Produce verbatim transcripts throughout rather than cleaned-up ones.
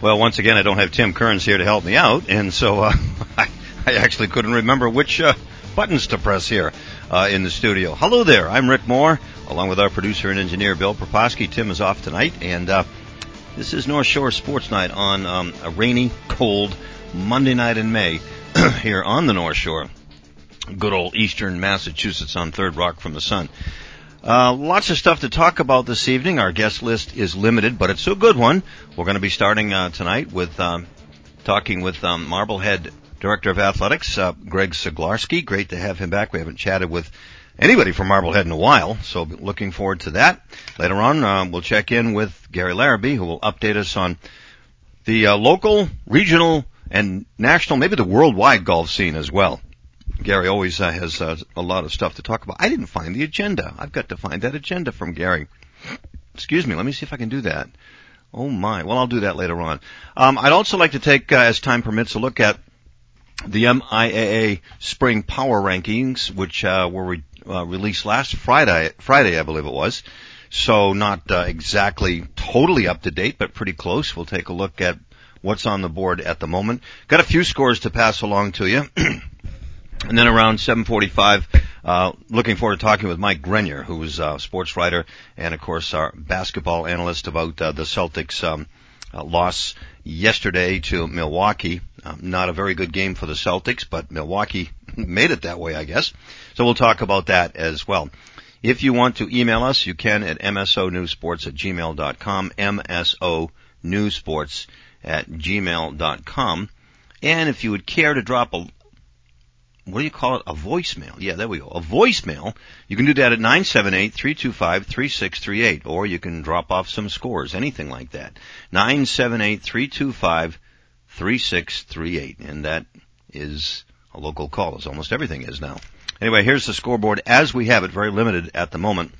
Well, once again, I don't have Tim Kearns here to help me out, and so uh, I, I actually couldn't remember which uh, buttons to press here uh, in the studio. Hello there, I'm Rick Moore, along with our producer and engineer, Bill Proposky. Tim is off tonight, and uh, this is North Shore Sports Night on um, a rainy, cold Monday night in May here on the North Shore. Good old eastern Massachusetts on Third Rock from the sun. Uh, lots of stuff to talk about this evening. Our guest list is limited, but it's a good one. We're going to be starting uh, tonight with um, talking with um, Marblehead Director of Athletics, uh, Greg Saglarski. Great to have him back. We haven't chatted with anybody from Marblehead in a while, so looking forward to that. Later on, uh, we'll check in with Gary Larrabee, who will update us on the uh, local, regional, and national, maybe the worldwide golf scene as well. Gary always uh, has uh, a lot of stuff to talk about. I didn't find the agenda. I've got to find that agenda from Gary. Excuse me. Let me see if I can do that. Oh, my. Well, I'll do that later on. Um, I'd also like to take, uh, as time permits, a look at the M I A A Spring Power Rankings, which uh, were re- uh, released last Friday, Friday, I believe it was. So not uh, exactly totally up to date, but pretty close. We'll take a look at what's on the board at the moment. Got a few scores to pass along to you. And then around seven forty-five, uh, looking forward to talking with Mike Grenier, who's a sports writer and, of course, our basketball analyst about uh, the Celtics' um, uh, loss yesterday to Milwaukee. Um, not a very good game for the Celtics, but Milwaukee made it that way, I guess. So we'll talk about that as well. If you want to email us, you can at m s o news sports at gmail dot com, m s o news sports at gmail dot com. And if you would care to drop a what do you call it? A voicemail. Yeah, there we go. A voicemail. You can do that at nine seven eight, three two five, three six three eight, or you can drop off some scores, anything like that. nine seven eight, three two five, three six three eight, and that is a local call, as almost everything is now. Anyway, here's the scoreboard as we have it, very limited at the moment.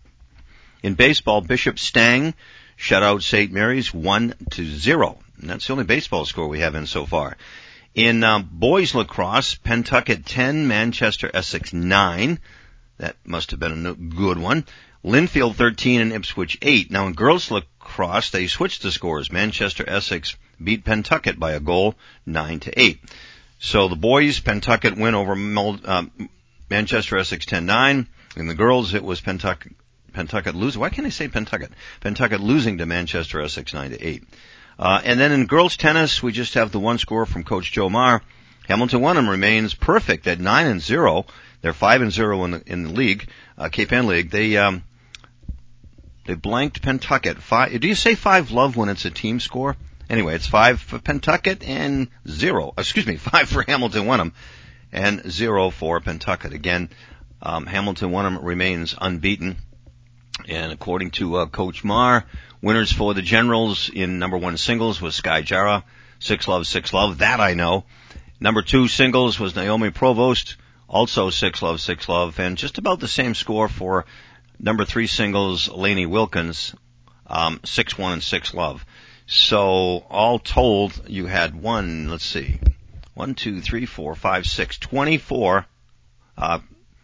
In baseball, Bishop Stang shut out Saint Mary's one to zero, and that's the only baseball score we have in so far. In um, boys lacrosse, Pentucket ten, Manchester Essex nine. That must have been a good one. Linfield thirteen and Ipswich eight. Now in girls lacrosse, they switched the scores. Manchester Essex beat Pentucket by a goal, nine to eight. So the boys, Pentucket win over uh, Manchester Essex ten nine. In the girls, it was Pentucket, Pentucket losing. Why can't I say Pentucket? Pentucket losing to Manchester Essex nine to eight. Uh, and then in girls tennis, we just have the one score from Coach Joe Marr. Hamilton Wenham remains perfect at nine and zero. They're five and zero in the in the league, uh, Cape Ann League. They um they blanked Pentucket. Five. Do you say five love when it's a team score? Anyway, it's five for Pentucket and zero. Excuse me, five for Hamilton Wenham and zero for Pentucket. Again, um, Hamilton Wenham remains unbeaten. And according to uh, Coach Marr, winners for the Generals in number one singles was Sky Jara, six love, six love. That I know. Number two singles was Naomi Provost, also six love, six love. And just about the same score for number three singles, Lainey Wilkins, um, six one and six love. So all told, you had one, let's see, one, two, three, four, five, six, twenty-four uh,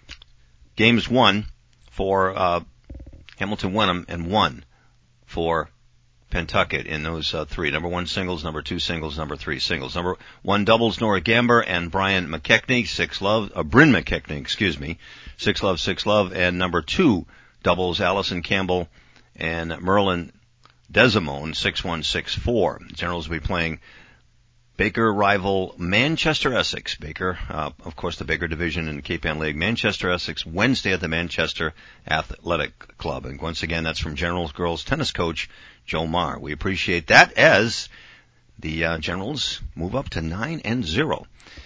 games won for uh Hamilton Wenham and one for Pentucket in those uh, three. Number one singles, number two singles, number three singles. Number one doubles, Nora Gamber and Brian McKechnie, six love, uh, Bryn McKechnie, excuse me, six love, six love. And number two doubles, Allison Campbell and Merlin Desimone, six one, six four. Generals will be playing Baker rival Manchester Essex. Baker, uh, of course, the Baker division in the Cape Ann League. Manchester Essex, Wednesday at the Manchester Athletic Club. And once again, that's from Generals girls tennis coach Joe Marr. We appreciate that as the uh, Generals move up to nine and zero.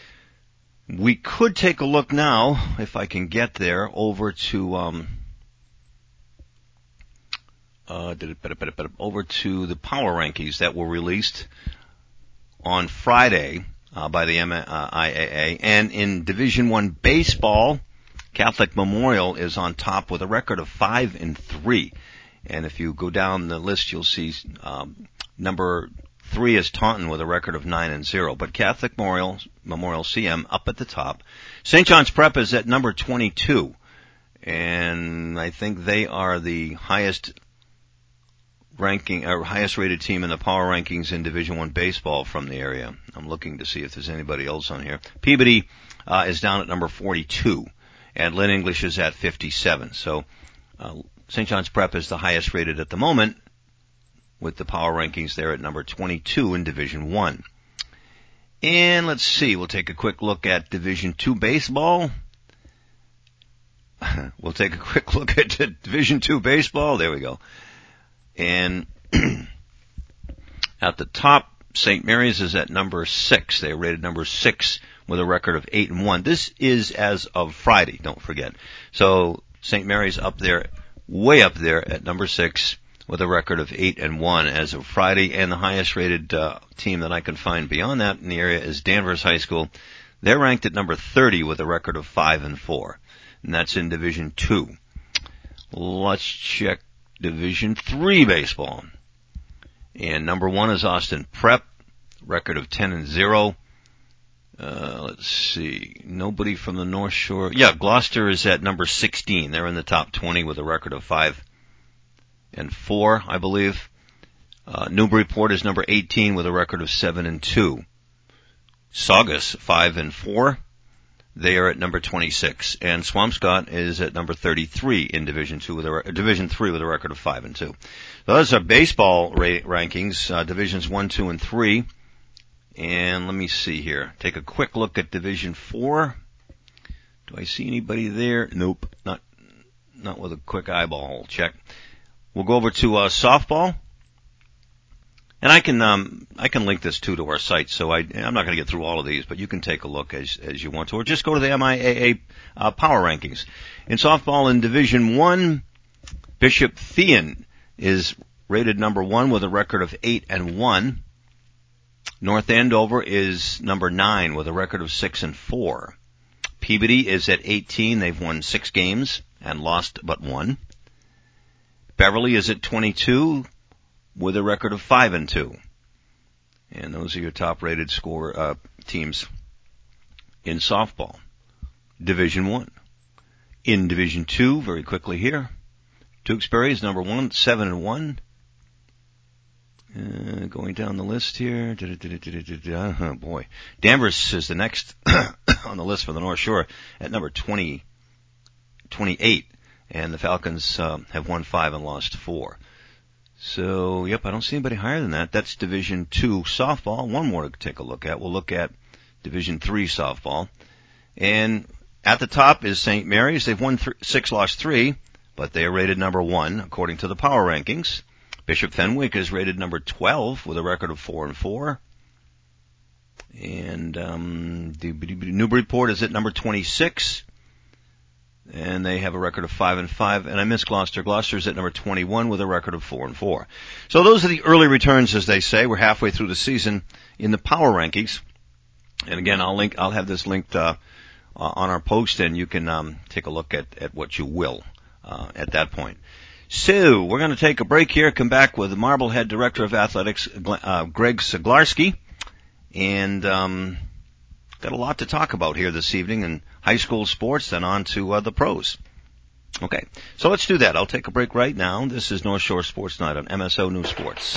We could take a look now, if I can get there, over to um, uh, over to the power rankings that were released on Friday uh, by the M I A A. And in Division One baseball, Catholic Memorial is on top with a record of five and three. And if you go down the list, you'll see um, number three is Taunton with a record of nine and zero. But Catholic Memorial, Memorial C M up at the top. Saint John's Prep is at number twenty-two, and I think they are the highest ranking, or highest rated team in the power rankings in Division One baseball from the area. I'm looking to see if there's anybody else on here. Peabody uh, is down at number forty-two, and Lynn English is at fifty-seven. So uh, Saint John's Prep is the highest rated at the moment, with the power rankings there at number twenty-two in Division One. And let's see, we'll take a quick look at Division Two baseball. We'll take a quick look at Division Two baseball. There we go. And at the top, Saint Mary's is at number six. They are rated number six with a record of eight and one. This is as of Friday, don't forget. So Saint Mary's up there, way up there at number six with a record of eight and one as of Friday. And the highest rated uh, team that I can find beyond that in the area is Danvers High School. They're ranked at number thirty with a record of five and four. And that's in Division Two. Let's check Division Three baseball. And number one is Austin Prep, record of ten and zero. Uh, let's see, nobody from the North Shore. Yeah, Gloucester is at number sixteen. They're in the top twenty with a record of five and four, I believe. Uh, Newburyport is number eighteen with a record of seven and two. Saugus, five and four. They are at number twenty-six, and Swampscott is at number thirty-three in Division Two with a Division Three with a record of five and two. So those are baseball ra- rankings, uh, Divisions One, Two, and Three. And let me see here. Take a quick look at Division Four. Do I see anybody there? Nope, not not with a quick eyeball check. We'll go over to uh, softball. And I can um I can link this too to our site, so I I'm not going to get through all of these, but you can take a look as as you want to, or just go to the M I A A uh, power rankings. In softball in Division One, Bishop Thean is rated number one with a record of eight and one. North Andover is number nine with a record of six and four. Peabody is at eighteen. They've won six games and lost but one. Beverly is at twenty-two. With a record of five and two, and those are your top-rated score uh, teams in softball. Division One. In Division Two, very quickly here, Tewksbury is number one, seven and one. Uh, going down the list here, oh boy, Danvers is the next on the list for the North Shore at number twenty, twenty-eight, and the Falcons uh, have won five and lost four. So, yep, I don't see anybody higher than that. That's Division Two softball. One more to take a look at. We'll look at Division Three softball. And at the top is Saint Mary's. They've won th- six, lost three, but they are rated number one according to the power rankings. Bishop Fenwick is rated number twelve with a record of four and four. And um, Newburyport is at number twenty-six. And they have a record of five and five. And I missed Gloucester. Gloucester's at number twenty-one with a record of four and four. So those are the early returns, as they say. We're halfway through the season in the power rankings. And again, I'll link. I'll have this linked uh, uh, on our post, and you can um, take a look at, at what you will uh, at that point. So we're going to take a break here. Come back with the Marblehead Director of Athletics, uh, Greg Saglarski, and um, got a lot to talk about here this evening in high school sports, then on to uh, the pros. Okay, so let's do that. I'll take a break right now. This is North Shore Sports Night on M S O News Sports.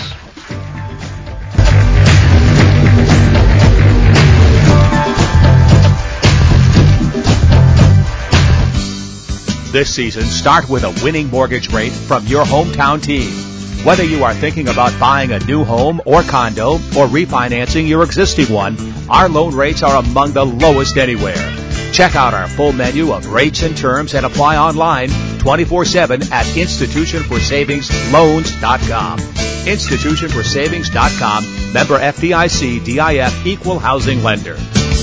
This season, start with a winning mortgage rate from your hometown team. Whether you are thinking about buying a new home or condo or refinancing your existing one, our loan rates are among the lowest anywhere. Check out our full menu of rates and terms and apply online twenty-four seven at institution for savings loans dot com. institution for savings dot com, member F D I C, D I F, equal housing lender.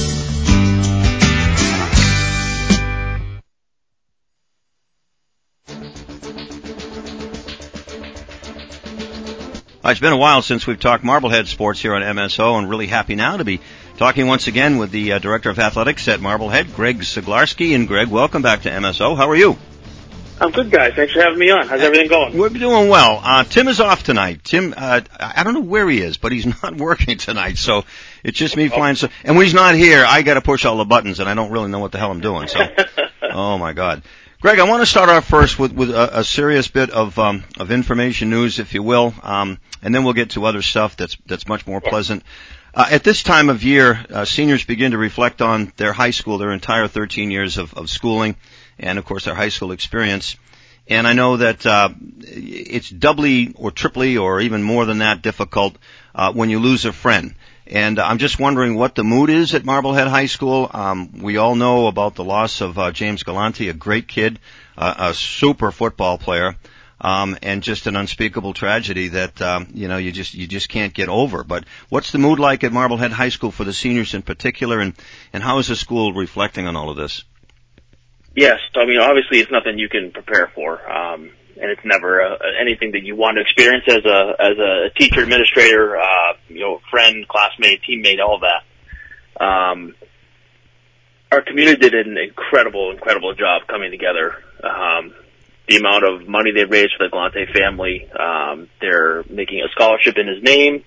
It's been a while since we've talked Marblehead sports here on M S O, and really happy now to be talking once again with the uh, Director of Athletics at Marblehead, Greg Saglarski. And Greg, welcome back to M S O. How are you? I'm good, guys. Thanks for having me on. How's everything going? We're doing well. Uh, Tim is off tonight. Tim, uh, I don't know where he is, but he's not working tonight, so it's just me flying. So, and when he's not here, I got to push all the buttons, and I don't really know what the hell I'm doing. So, oh my God. Greg, I want to start off first with, with a, a serious bit of um, of information news, if you will, um, and then we'll get to other stuff that's that's much more pleasant. Uh, at this time of year, uh, seniors begin to reflect on their high school, their entire thirteen years of, of schooling, and of course their high school experience. And I know that uh, it's doubly or triply or even more than that difficult uh, when you lose a friend. And I'm just wondering what the mood is at Marblehead High School. Um, we all know about the loss of uh, James Galante, a great kid, uh, a super football player, um, and just an unspeakable tragedy that um, you know you just you just can't get over. But what's the mood like at Marblehead High School for the seniors in particular, and and how is the school reflecting on all of this? Yes, I mean obviously it's nothing you can prepare for. Um, And it's never uh, anything that you want to experience as a as a teacher, administrator, uh, you know, friend, classmate, teammate, all of that. Um, our community did an incredible, incredible job coming together. Um, the amount of money they raised for the Galante family, um, they're making a scholarship in his name.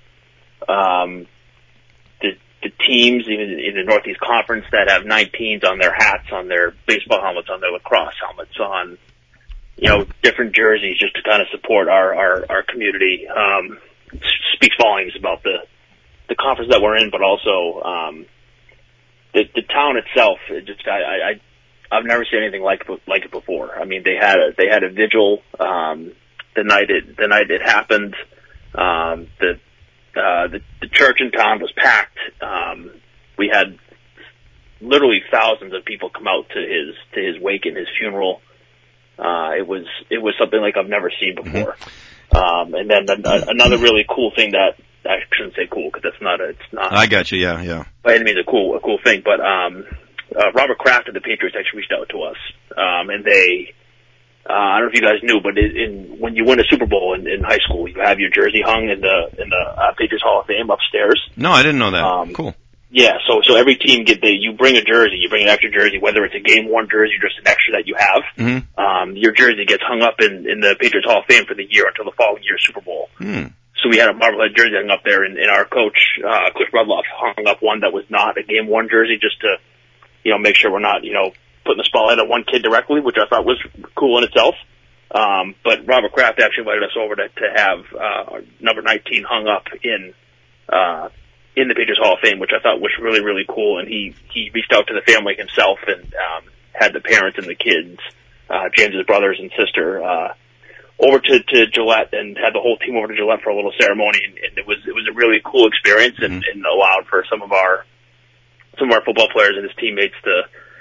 Um, the, the teams, even in the Northeast Conference, that have nineteens on their hats, on their baseball helmets, on their lacrosse helmets, on you know, different jerseys just to kind of support our, our, our community, um, speaks volumes about the, the conference that we're in, but also, um, the, the town itself. It just, I, I, I've never seen anything like, like it before. I mean, they had a, they had a vigil, um, the night it, the night it happened. Um, the, uh, the, the church in town was packed. Um, we had literally thousands of people come out to his, to his wake and his funeral. Uh, it was, it was something like I've never seen before. Mm-hmm. Um, and then the, another really cool thing that, I shouldn't say cool because that's not a, it's not. I got you, yeah, yeah. By any means a cool, a cool thing, but, um, uh, Robert Kraft of the Patriots actually reached out to us. Um, and they, uh, I don't know if you guys knew, but in, in when you win a Super Bowl in, in high school, you have your jersey hung in the, in the, uh, Patriots Hall of Fame upstairs. No, I didn't know that. Um, cool. Yeah, so so every team get the you bring a jersey, you bring an extra jersey, whether it's a game worn jersey or just an extra that you have. Mm-hmm. Um, your jersey gets hung up in, in the Patriots Hall of Fame for the year until the following year's Super Bowl. Mm. So we had a Marblehead jersey hung up there, and, and our coach uh, Cliff Rudloff hung up one that was not a game worn jersey, just to you know make sure we're not you know putting the spotlight on one kid directly, which I thought was cool in itself. Um, but Robert Kraft actually invited us over to to have uh, number nineteen hung up in. Uh, in the Patriots Hall of Fame, which I thought was really, really cool. And he, he reached out to the family himself and, um, had the parents and the kids, uh, James's brothers and sister, uh, over to, to Gillette and had the whole team over to Gillette for a little ceremony. And, and it was, it was a really cool experience and, mm-hmm. and allowed for some of our, some of our football players and his teammates to,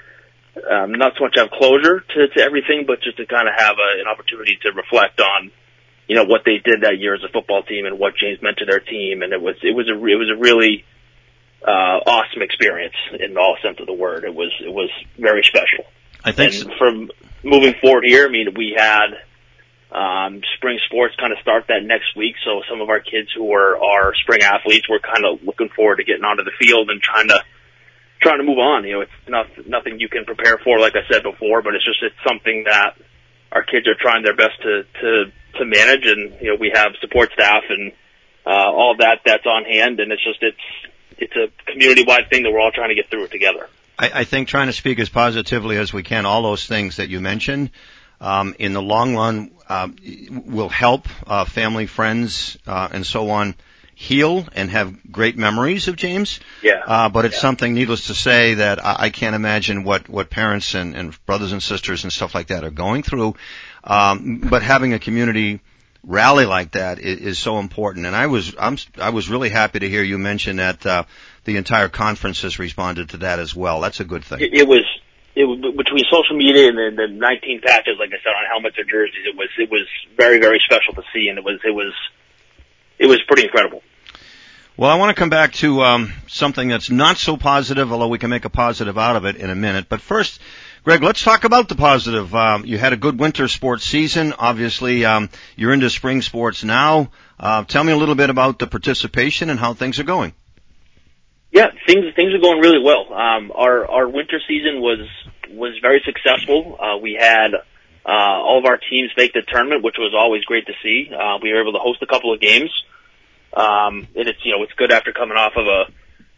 um, not so much have closure to, to everything, but just to kind of have a, an opportunity to reflect on, you know, what they did that year as a football team and what James meant to their team. And it was, it was a, it was a really, uh, awesome experience in all sense of the word. It was, it was very special. I think and so. From moving forward here, I mean, we had, um, spring sports kind of start that next week. So some of our kids who are, are spring athletes, we're kind of looking forward to getting onto the field and trying to, trying to move on. You know, it's not, nothing you can prepare for, like I said before, but it's just, it's something that our kids are trying their best to, to, to manage, and you know we have support staff and uh, all of that that's on hand, and it's just it's it's a community-wide thing that we're all trying to get through it together. I, I think trying to speak as positively as we can, all those things that you mentioned, um, in the long run uh, will help uh, family, friends, uh, and so on heal and have great memories of James. Yeah. Uh, but it's yeah. something, needless to say, that I, I can't imagine what what parents and, and brothers and sisters and stuff like that are going through. Um, but having a community rally like that is, is so important. And I was, I'm, I was really happy to hear you mention that, uh, the entire conference has responded to that as well. That's a good thing. It, it was, it was between social media and then the nineteen patches, like I said, on helmets or jerseys. It was, it was very, very special to see. And it was, it was, it was pretty incredible. Well, I want to come back to, um, something that's not so positive, although we can make a positive out of it in a minute. But first, Greg, let's talk about the positive. Um, you had a good winter sports season. Obviously, um, you're into spring sports now. Uh, tell me a little bit about the participation and how things are going. Yeah, things things are going really well. Um, our our winter season was was very successful. Uh, we had uh, all of our teams make the tournament, which was always great to see. Uh, we were able to host a couple of games, um, and it's you know it's good after coming off of a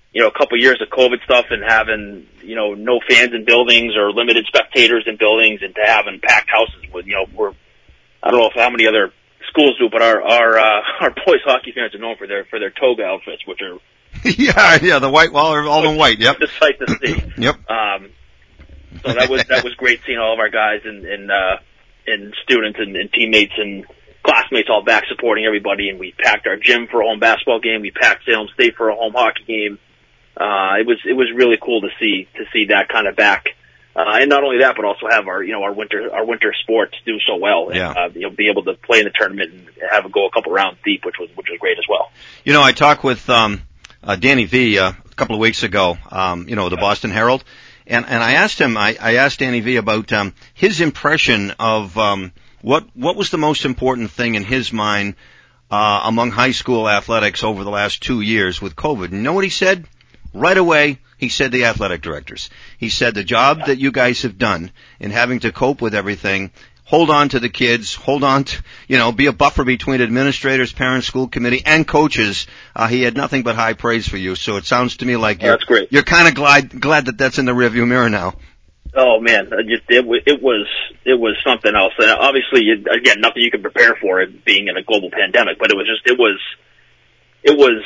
you know, a couple of years of COVID stuff and having, you know, no fans in buildings or limited spectators in buildings, and to having packed houses with, you know, we're, I don't know if how many other schools do, but our, our, uh, our boys hockey fans are known for their, for their toga outfits, which are, yeah, yeah, the white wall, all in white, yep. The sight to see. Yep. Um, so that was, that was great seeing all of our guys and, and, uh, and students and, and teammates and classmates all back supporting everybody. And we packed our gym for a home basketball game. We packed Salem State for a home hockey game. Uh, it was, it was really cool to see, to see that kind of back. Uh, and not only that, but also have our, you know, our winter, our winter sports do so well. Yeah. And, uh, you know, be able to play in the tournament and have it go a couple rounds deep, which was, which was great as well. You know, I talked with, um, uh, Danny V, uh, a couple of weeks ago, um, you know, the Boston Herald. And, and I asked him, I, I asked Danny V about, um, his impression of, um, what, what was the most important thing in his mind, uh, among high school athletics over the last two years with COVID. You know what he said? Right away, he said the athletic directors. He said the job that you guys have done in having to cope with everything, hold on to the kids, hold on to, you know, be a buffer between administrators, parents, school committee, and coaches. Uh, he had nothing but high praise for you. So it sounds to me like you're, that's great. You're kind of glad, glad that that's in the rearview mirror now. Oh man, it, it, it was, it was something else. And obviously, again, nothing you can prepare for it being in a global pandemic, but it was just, it was, it was,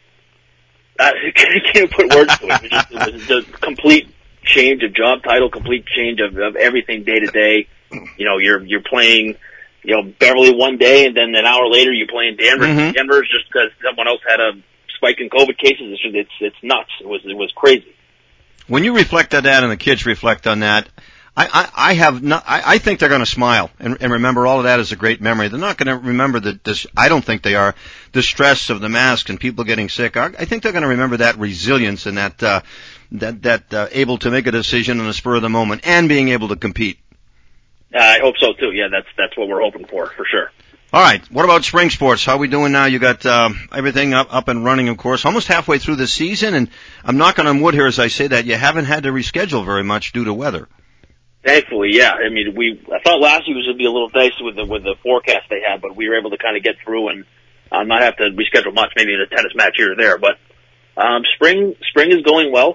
I can't put words to it. It was just, it was just a complete change of job title, complete change of, of everything day to day. You know, you're, you're playing, you know, Beverly one day and then an hour later you're playing Denver. Mm-hmm. Denver's just because someone else had a spike in COVID cases. It's, just, it's, it's nuts. It was, it was crazy. When you reflect on that and the kids reflect on that, I, I, I have not, I, I think they're going to smile and, and remember all of that as a great memory. They're not going to remember the, this, I don't think they are, the stress of the mask and people getting sick. I, I think they're going to remember that resilience and that, uh, that, that, uh, able to make a decision on the spur of the moment and being able to compete. Uh, I hope so too. Yeah, that's, that's what we're hoping for, for sure. All right. What about spring sports? How are we doing now? You got uh, everything up, up and running, of course, almost halfway through the season, and I'm knocking on wood here as I say that. You haven't had to reschedule very much due to weather. Thankfully, yeah. I mean, we I thought last year was going to be a little dicey with the with the forecast they had, but we were able to kind of get through and uh, not have to reschedule much. Maybe a tennis match here or there, but um, spring spring is going well.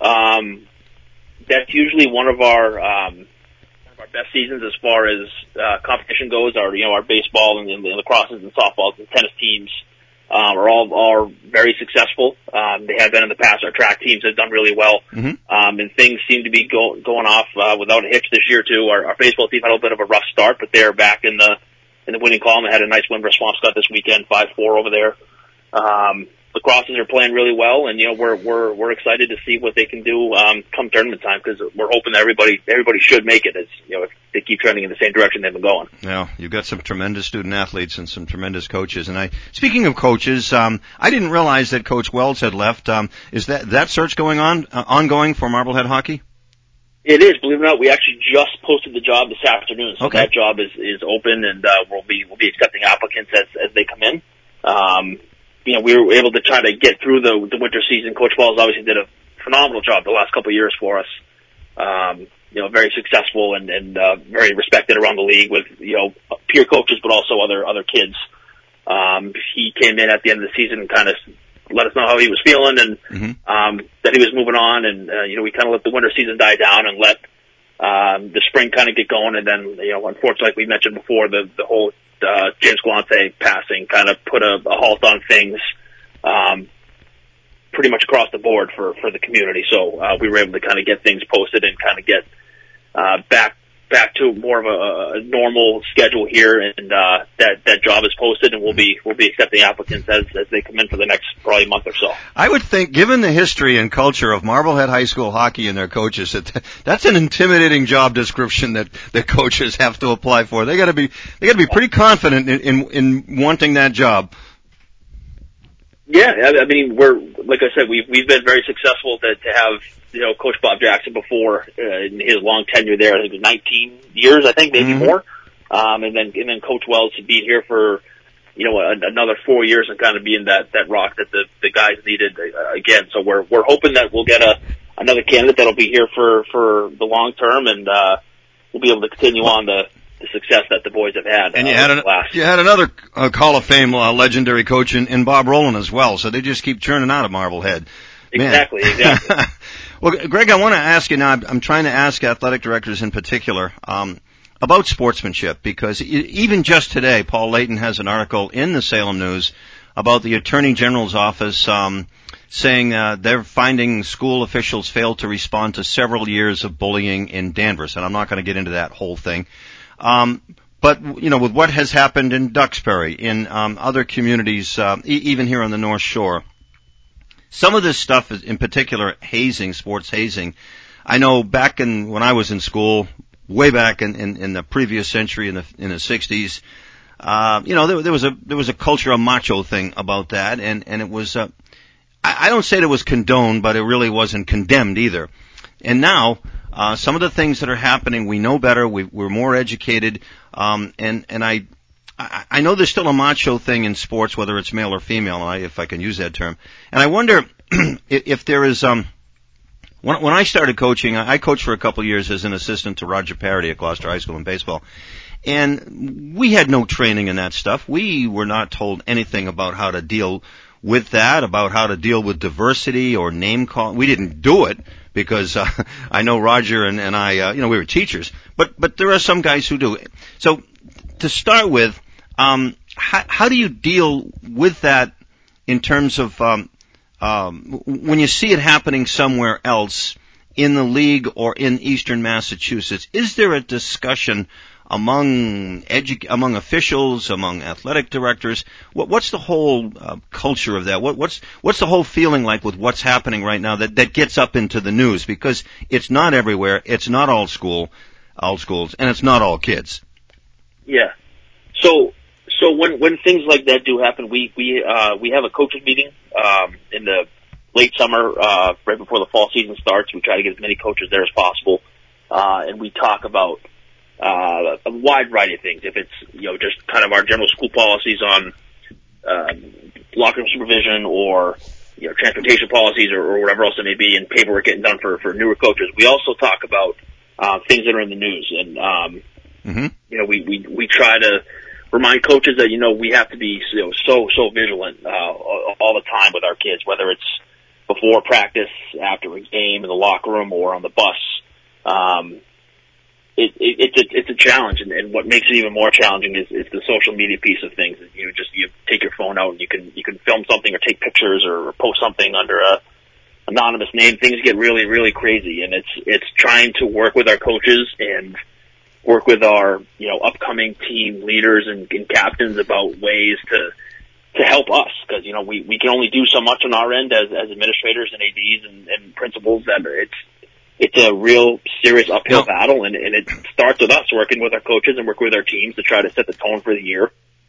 Um, that's usually one of our um, our best seasons as far as uh, competition goes. Our you know our baseball and, and the lacrosses and softballs and tennis teams um, are all are very successful. Um, they have been in the past. Our track teams have done really well, mm-hmm. um, and things seem to be go, going off uh, without a hitch this year too. Our, our baseball team had a little bit of a rough start, but they're back in the in the winning column. They had a nice win for Swampscott this weekend, five four over there. Um, the Crosses are playing really well, and you know we're we're we're excited to see what they can do um, come tournament time because we're hoping that everybody everybody should make it as you know if they keep trending in the same direction they've been going. Yeah, you've got some tremendous student athletes and some tremendous coaches. And I, speaking of coaches, um, I didn't realize that Coach Wells had left. Um, is that that search going on uh, ongoing for Marblehead hockey? It is, believe it or not. We actually just posted the job this afternoon, so okay. that job is is open, and uh, we'll be we'll be accepting applicants as as they come in. Um, You know, we were able to try to get through the, the winter season. Coach Wells obviously did a phenomenal job the last couple of years for us. Um, you know, very successful and, and, uh, very respected around the league with, you know, peer coaches, but also other, other kids. Um, he came in at the end of the season and kind of let us know how he was feeling and, mm-hmm. um, that he was moving on. And, uh, you know, we kind of let the winter season die down and let, um, the spring kind of get going. And then, you know, unfortunately, like we mentioned before, the, the whole, Uh, James Galante passing kind of put a, a halt on things, um, pretty much across the board for, for the community. So, uh, we were able to kind of get things posted and kind of get, uh, back, back to more of a, a normal schedule here. And, uh, that, that job is posted and we'll be, we'll be accepting applicants as, as they come in for the next probably month or so. I would think, given the history and culture of Marblehead High School hockey and their coaches, that that's an intimidating job description that the coaches have to apply for. They gotta be, they gotta be pretty confident in, in, in wanting that job. Yeah, I mean, we're, like I said, we've, we've been very successful to, to have, you know, Coach Bob Jackson before, uh, in his long tenure there. I think it was nineteen years, I think, maybe mm-hmm. more. Um, and then, and then Coach Wells to be here for, you know, a, another four years and kind of being that, that rock that the, the guys needed uh, again. So we're, we're hoping that we'll get a, another candidate that'll be here for, for the long term and, uh, we'll be able to continue on the, the success that the boys have had. And uh, you had an, last. you had another uh, Hall of Fame uh, legendary coach in, in Bob Rowland as well. So they just keep churning out of Marblehead. Exactly, exactly. Well, Greg, I want to ask you now, I'm trying to ask athletic directors in particular um, about sportsmanship, because even just today, Paul Layton has an article in the Salem News about the Attorney General's office um, saying uh, they're finding school officials failed to respond to several years of bullying in Danvers, and I'm not going to get into that whole thing. Um, but, you know, with what has happened in Duxbury, in um, other communities, uh, e- even here on the North Shore, some of this stuff is, in particular, hazing, sports hazing. I know back in when I was in school, way back in, in, in the previous century, in the in the sixties, uh, you know, there, there was a there was a culture, a macho thing about that, and and it was. Uh, I, I don't say that it was condoned, but it really wasn't condemned either. And now, uh, some of the things that are happening, we know better. We, we're more educated, um, and and I. I know there's still a macho thing in sports, whether it's male or female, if I can use that term. And I wonder if there is, um, when, when I started coaching, I coached for a couple of years as an assistant to Roger Parody at Gloucester High School in baseball. And we had no training in that stuff. We were not told anything about how to deal with that, about how to deal with diversity or name call. We didn't do it because uh, I know Roger and, and I, uh, you know, we were teachers. But, but there are some guys who do. So to start with, Um, how, how do you deal with that in terms of um, um, when you see it happening somewhere else in the league or in Eastern Massachusetts? Is there a discussion among edu- among officials, among athletic directors? What, what's the whole uh, culture of that? What, what's what's the whole feeling like with what's happening right now that, that gets up into the news? Because it's not everywhere. It's not all school, all schools, and it's not all kids. Yeah. So. So when when things like that do happen, we we uh, we have a coaches meeting um, in the late summer, uh, right before the fall season starts. We try to get as many coaches there as possible, uh, and we talk about uh, a wide variety of things. If it's you know just kind of our general school policies on um, locker room supervision, or you know transportation policies, or, or whatever else it may be, and paperwork getting done for for newer coaches. We also talk about uh, things that are in the news, and um, mm-hmm. you know we we we try to remind coaches that, you know, we have to be you know, so, so vigilant uh, all the time with our kids, whether it's before practice, after a game, in the locker room, or on the bus. Um, it, it, it's, a, it's a challenge, and, and what makes it even more challenging is, is the social media piece of things. You just you take your phone out and you can you can film something or take pictures or post something under a anonymous name. Things get really, really crazy, and it's it's trying to work with our coaches and work with our, you know, upcoming team leaders and, and captains about ways to to help us, because you know we, we can only do so much on our end as as administrators and A Ds and, and principals. That it's it's a real serious uphill no. battle, and, and it starts with us working with our coaches and working with our teams to try to set the tone for the year.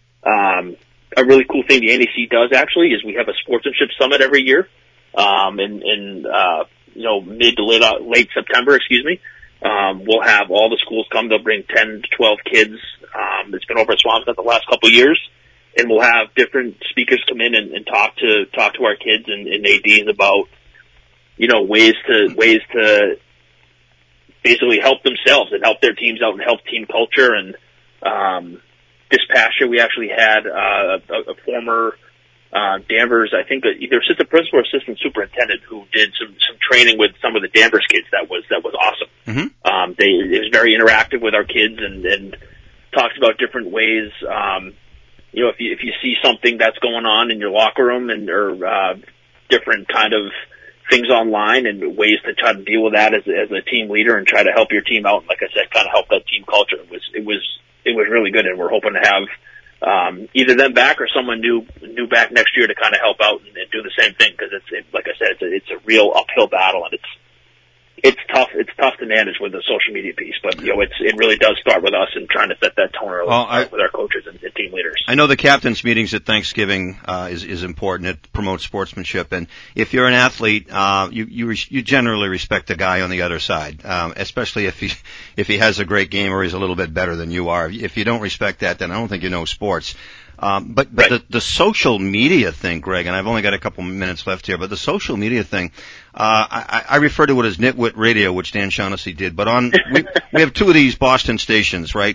Um, a really cool thing the N E C does actually is we have a sportsmanship summit every year, um, in in uh, you know mid to late uh, late September, excuse me. Um, we'll have all the schools come. They'll bring ten to twelve kids. Um, it's been over at Swampscott the last couple of years, and we'll have different speakers come in and, and talk to talk to our kids and, and A Ds about, you know, ways to ways to basically help themselves and help their teams out and help team culture. And um, this past year, we actually had uh, a, a former Uh, Danvers, I think either assistant principal or assistant superintendent who did some, some training with some of the Danvers kids. That was, that was awesome. Mm-hmm. Um, they, it was very interactive with our kids and, and talks about different ways. Um, you know, if you, if you see something that's going on in your locker room and, or, uh, different kind of things online and ways to try to deal with that as, as a team leader and try to help your team out. And like I said, kind of help that team culture. It was, it was, it was really good. And we're hoping to have, Um, either them back or someone new, new back next year to kind of help out and, and do the same thing. Cause it's, it, like I said, it's a, it's a real uphill battle, and it's, it's tough, it's tough to manage with the social media piece, but you know, it's, it really does start with us and trying to set that tone early well, I, with our coaches and, and team leaders. I know the captain's meetings at Thanksgiving, uh, is, is important. It promotes sportsmanship. And if you're an athlete, uh, you, you, you generally respect the guy on the other side, um, especially if he, if he has a great game or he's a little bit better than you are. If you don't respect that, then I don't think you know sports. Um, but but right. the, the social media thing, Greg, and I've only got a couple minutes left here, but the social media thing, uh, I, I refer to it as Nitwit Radio, which Dan Shaughnessy did, but on, we, we have two of these Boston stations, right,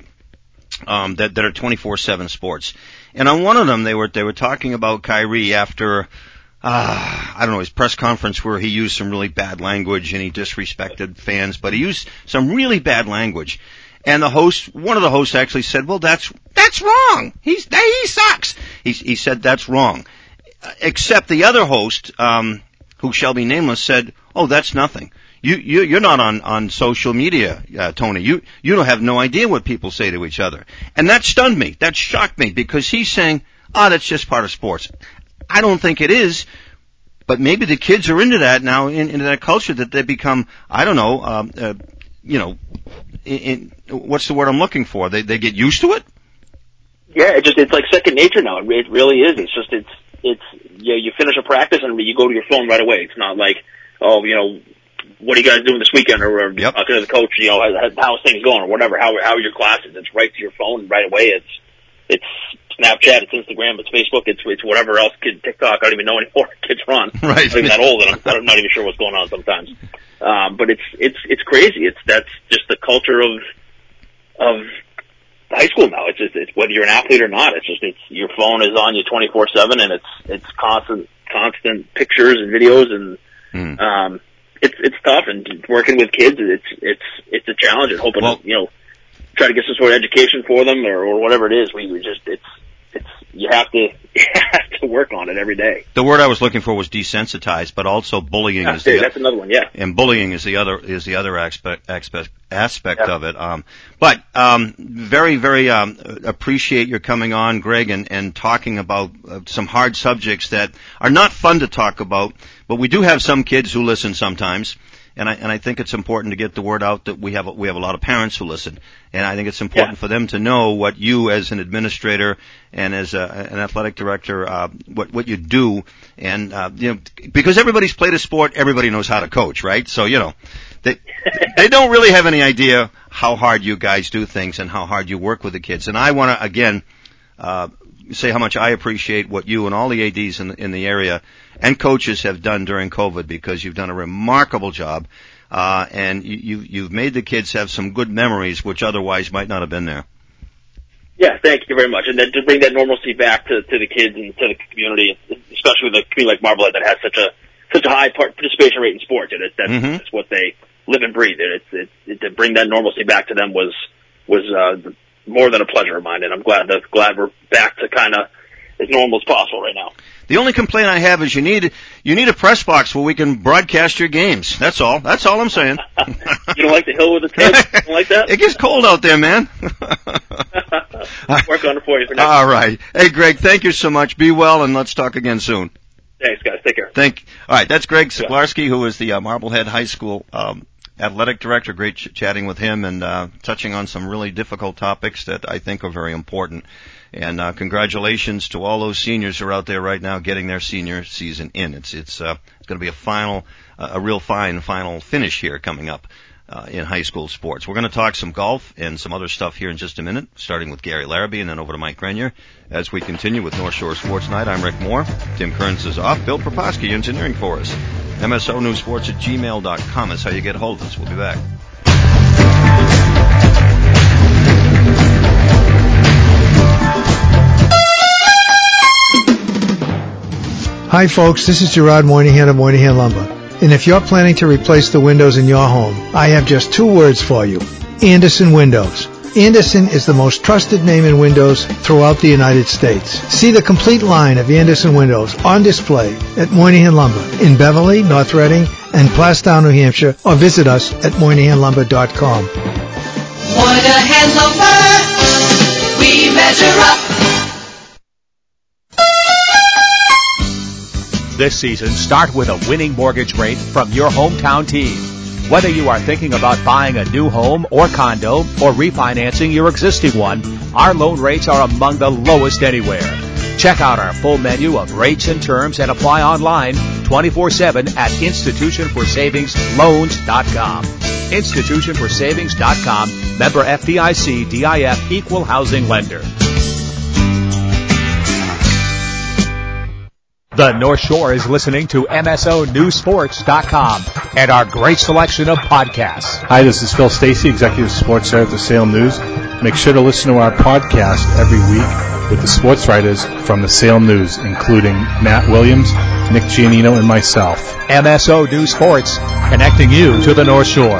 um, that, that are twenty-four seven sports. And on one of them, they were, they were talking about Kyrie after, uh, I don't know, his press conference where he used some really bad language and he disrespected fans, but he used some really bad language. And the host, one of the hosts actually said, well, that's, that's wrong. He's, he sucks. He, he said that's wrong. Except the other host, um, who shall be nameless, said, oh, that's nothing. You, you, you're not on, on social media, uh, Tony. You, you don't have no idea what people say to each other. And that stunned me. That shocked me because he's saying, oh, that's just part of sports. I don't think it is, but maybe the kids are into that now, in, into that culture that they become, I don't know, um, uh, you know, in, in, what's the word I'm looking for? They, they get used to it? Yeah, it just, it's like second nature now. It, it really is. It's just, it's, it's, you know, you finish a practice and you go to your phone right away. It's not like, oh, you know, what are you guys doing this weekend? Or, or yep. talking to the coach, you know, how, how's things going or whatever. How, how are your classes? It's right to your phone right away. It's, it's Snapchat, it's Instagram, it's Facebook, it's, it's whatever else, kid, TikTok. I don't even know anymore. Kids are on. Right. I'm not even that old and I'm, I'm not even sure what's going on sometimes. Um, but it's, it's, it's crazy. It's, that's just the culture of, of high school now. It's just, it's whether you're an athlete or not. It's just, it's, your phone is on you twenty-four seven and it's, it's constant, constant pictures and videos and, mm. um, it's, it's tough and working with kids, it's, it's, it's a challenge and hoping, well, to, you know, try to get some sort of education for them or, or whatever it is. We, we just, it's, it's, you have to, you have to work on it every day. The word I was looking for was desensitized, but also bullying yeah, is the that's another one, yeah. And bullying is the other is the other aspect aspect aspect yeah. of it. Um, but um, very very um, appreciate your coming on, Greg, and and talking about uh, some hard subjects that are not fun to talk about. But we do have some kids who listen sometimes. And I, and I think it's important to get the word out that we have, a, we have a lot of parents who listen. And I think it's important yeah. for them to know what you as an administrator and as a, an athletic director, uh, what, what you do. And, uh, you know, because everybody's played a sport, everybody knows how to coach, right? So, you know, they, they don't really have any idea how hard you guys do things and how hard you work with the kids. And I want to, again, uh, say how much I appreciate what you and all the A Ds in the, in the area and coaches have done during COVID, because you've done a remarkable job, uh, and you, you, you've made the kids have some good memories which otherwise might not have been there. Yeah, thank you very much. And then to bring that normalcy back to, to the kids and to the community, especially with a community like Marblehead that has such a such a high participation rate in sports, and it, that's, mm-hmm. that's what they live and breathe. And it's, it, it, to bring that normalcy back to them was was uh, more than a pleasure of mine, and I'm glad that glad we're back to kind of as normal as possible right now. The only complaint I have is you need you need a press box where we can broadcast your games. That's all. That's all I'm saying. You don't like the hill with the tent? You don't like that? It gets cold out there, man. Work on it for you for next All right. Hey, Greg, thank you so much. Be well, and let's talk again soon. Thanks, guys. Take care. Thank. All right, that's Greg Saglarski, who is the uh, Marblehead High School um, athletic director. Great ch- chatting with him and uh, touching on some really difficult topics that I think are very important. And uh, congratulations to all those seniors who are out there right now getting their senior season in. It's it's uh, it's going to be a final, uh, a real fine final finish here coming up uh, in high school sports. We're going to talk some golf and some other stuff here in just a minute, starting with Gary Larrabee and then over to Mike Grenier as we continue with North Shore Sports Night. I'm Rick Moore. Tim Kearns is off. Bill Proposki engineering for us. M S O News Sports at gmail dot com is how you get a hold of us. We'll be back. Hi folks, this is Gerard Moynihan of Moynihan Lumber. And if you're planning to replace the windows in your home, I have just two words for you. Andersen Windows. Andersen is the most trusted name in windows throughout the United States. See the complete line of Andersen windows on display at Moynihan Lumber in Beverly, North Reading, and Plastown, New Hampshire, or visit us at moynihan lumber dot com. Moynihan Lumber, we measure up. This season, start with a winning mortgage rate from your hometown team. Whether you are thinking about buying a new home or condo or refinancing your existing one, our loan rates are among the lowest anywhere. Check out our full menu of rates and terms and apply online twenty-four seven at institution for savings loans dot com. institution for savings dot com, member F D I C, D I F, equal housing lender. The North Shore is listening to M S O News Sports dot com and our great selection of podcasts. Hi, this is Phil Stacy, Executive Sports Editor of the Salem News. Make sure to listen to our podcast every week with the sports writers from the Salem News, including Matt Williams, Nick Giannino, and myself. M S O News Sports, connecting you to the North Shore.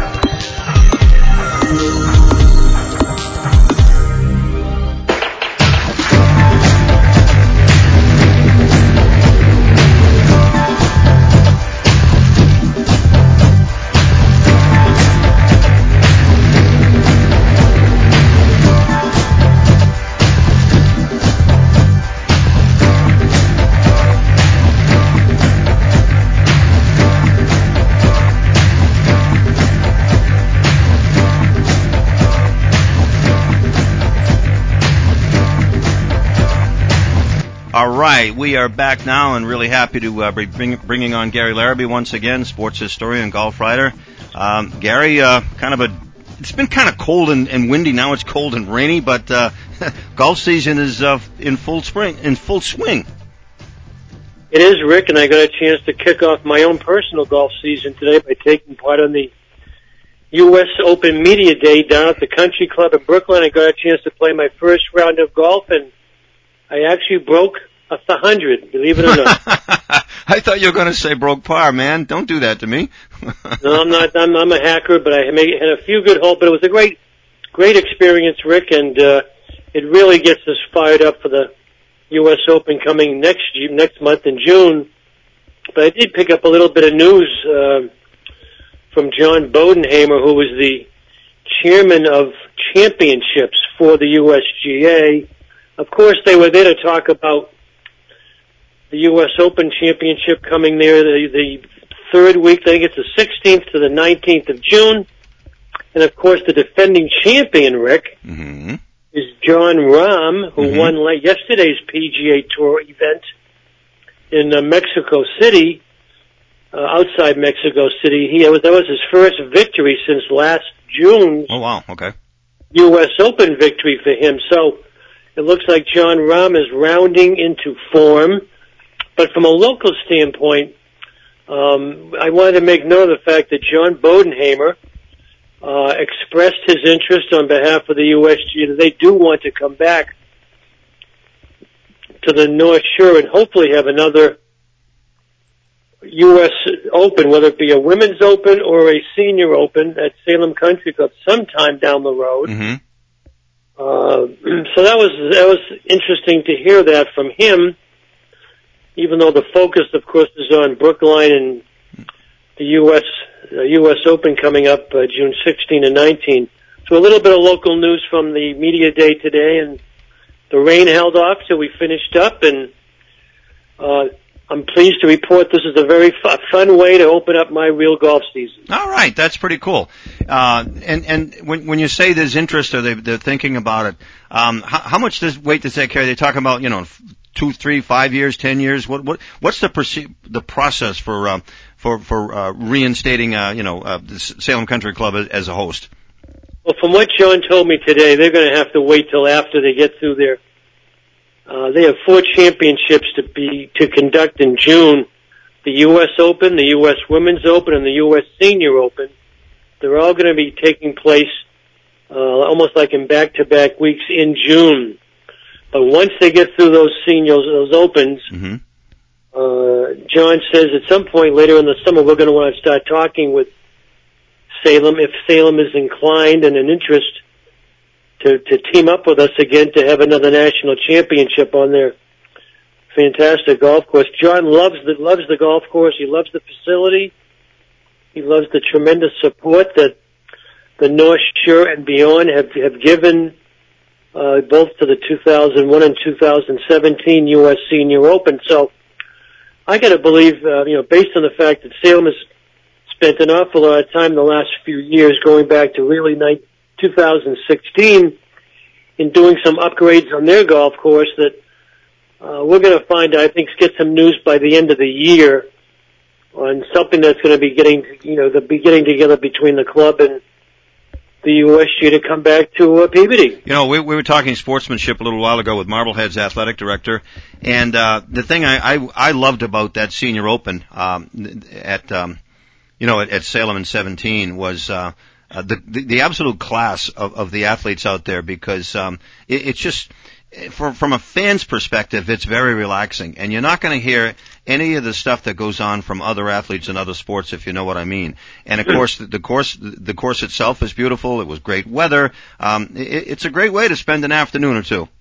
All right, we are back now and really happy to uh, be bring, bringing on Gary Larrabee once again, sports historian, golf writer. Um, Gary, uh, kind of a, it's been kind of cold and, and windy. Now it's cold and rainy, but uh, golf season is uh, in full spring, in full swing. It is, Rick, and I got a chance to kick off my own personal golf season today by taking part in the U S Open Media Day down at the Country Club in Brooklyn. I got a chance to play my first round of golf, and I actually broke a hundred, believe it or not. I thought you were going to say broke par, man. Don't do that to me. No, I'm not. I'm, I'm a hacker, but I made, had a few good holes. But it was a great, great experience, Rick, and uh, it really gets us fired up for the U S Open coming next next month in June. But I did pick up a little bit of news uh, from John Bodenhamer, who was the chairman of championships for the U S G A. Of course, they were there to talk about the U S Open Championship coming there the, the third week. I think it's the sixteenth to the nineteenth of June. And, of course, the defending champion, Rick, mm-hmm. is Jon Rahm, who mm-hmm. won like yesterday's P G A Tour event in uh, Mexico City, uh, outside Mexico City. He was, that was his first victory since last June's oh, wow. Okay. U S Open victory for him. So it looks like Jon Rahm is rounding into form. But from a local standpoint, um, I wanted to make note of the fact that John Bodenhamer uh, expressed his interest on behalf of the U S G A. They do want to come back to the North Shore and hopefully have another U S Open, whether it be a Women's Open or a Senior Open at Salem Country Club sometime down the road. Mm-hmm. Uh, so that was that was interesting to hear that from him. Even though the focus, of course, is on Brookline and the U S uh, U S Open coming up uh, June sixteenth and nineteenth. So a little bit of local news from the media day today, and the rain held off till we finished up, and uh, I'm pleased to report this is a very f- fun way to open up my real golf season. All right, that's pretty cool. Uh, and and when when you say there's interest or they, they're thinking about it, um, how, how much does weight does that carry? They're talking about, you know, two, three, five years, ten years. What what what's the proce- the process for uh, for for uh, reinstating uh, you know uh, the Salem Country Club as a host? Well, from what John told me today, they're going to have to wait till after they get through their. Uh, they have four championships to be to conduct in June: the U S Open, the U S Women's Open, and the U S Senior Open. They're all going to be taking place uh, almost like in back-to-back weeks in June. But once they get through those seniors, those opens, mm-hmm. uh, John says at some point later in the summer we're going to want to start talking with Salem, if Salem is inclined and an interest to, to team up with us again to have another national championship on their fantastic golf course. John loves the, loves the golf course. He loves the facility. He loves the tremendous support that the North Shore and beyond have, have given uh, both to the two thousand one and two thousand seventeen U S Senior Open. So I got to believe, uh, you know, based on the fact that Salem has spent an awful lot of time in the last few years, going back to really two thousand sixteen, in doing some upgrades on their golf course, that uh, we're going to find, I think, get some news by the end of the year on something that's going to be getting, you know, the be getting together between the club and the U S G to come back to uh, Peabody. You know, we, we were talking sportsmanship a little while ago with Marblehead's athletic director, and uh, the thing I, I I loved about that Senior Open um, at um, you know at, at Salem in seventeen was uh, uh, the, the the absolute class of, of the athletes out there, because um, it, it's just. from, from a fan's perspective, it's very relaxing. And you're not going to hear any of the stuff that goes on from other athletes in other sports, if you know what I mean. And of course, the, the course, the course itself is beautiful. It was great weather. Um, it, it's a great way to spend an afternoon or two.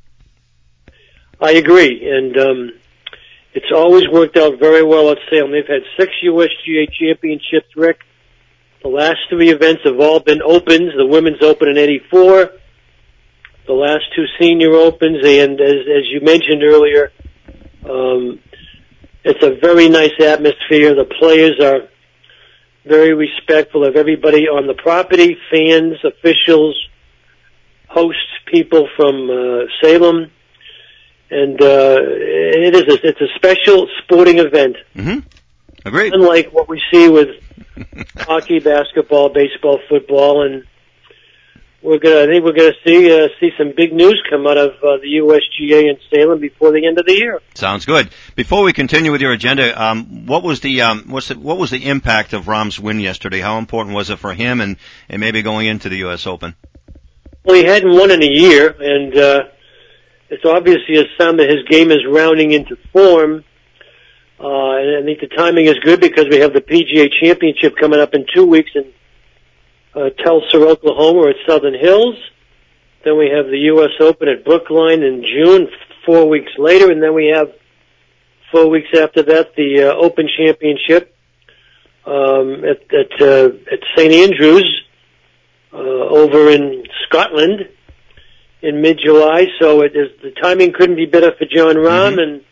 I agree. And, um, it's always worked out very well at Salem. They've had six U S G A championships, Rick. The last three events have all been opens. The Women's Open in eighty-four, the last two Senior Opens, and as, as you mentioned earlier, um, it's a very nice atmosphere. The players are very respectful of everybody on the property, fans, officials, hosts, people from uh, Salem. And uh, it is a, it's a special sporting event. Mm-hmm. Agreed. Unlike what we see with hockey, basketball, baseball, football, and we're gonna. I think we're gonna see uh, see some big news come out of uh, the U S G A in Salem before the end of the year. Sounds good. Before we continue with your agenda, um, what was the um, what's the, what was the impact of Rahm's win yesterday? How important was it for him, and, and maybe going into the U S Open? Well, he hadn't won in a year, and uh, it's obviously a sign that his game is rounding into form. Uh, and I think the timing is good because we have the P G A Championship coming up in two weeks in uh, Tulsa, Oklahoma, or at Southern Hills. Then we have the U S Open at Brookline in June, four weeks later, and then we have four weeks after that the uh, Open Championship um, at at, uh, at Saint Andrews uh, over in Scotland in mid-July. So it is, the timing couldn't be better for Jon Rahm, mm-hmm. and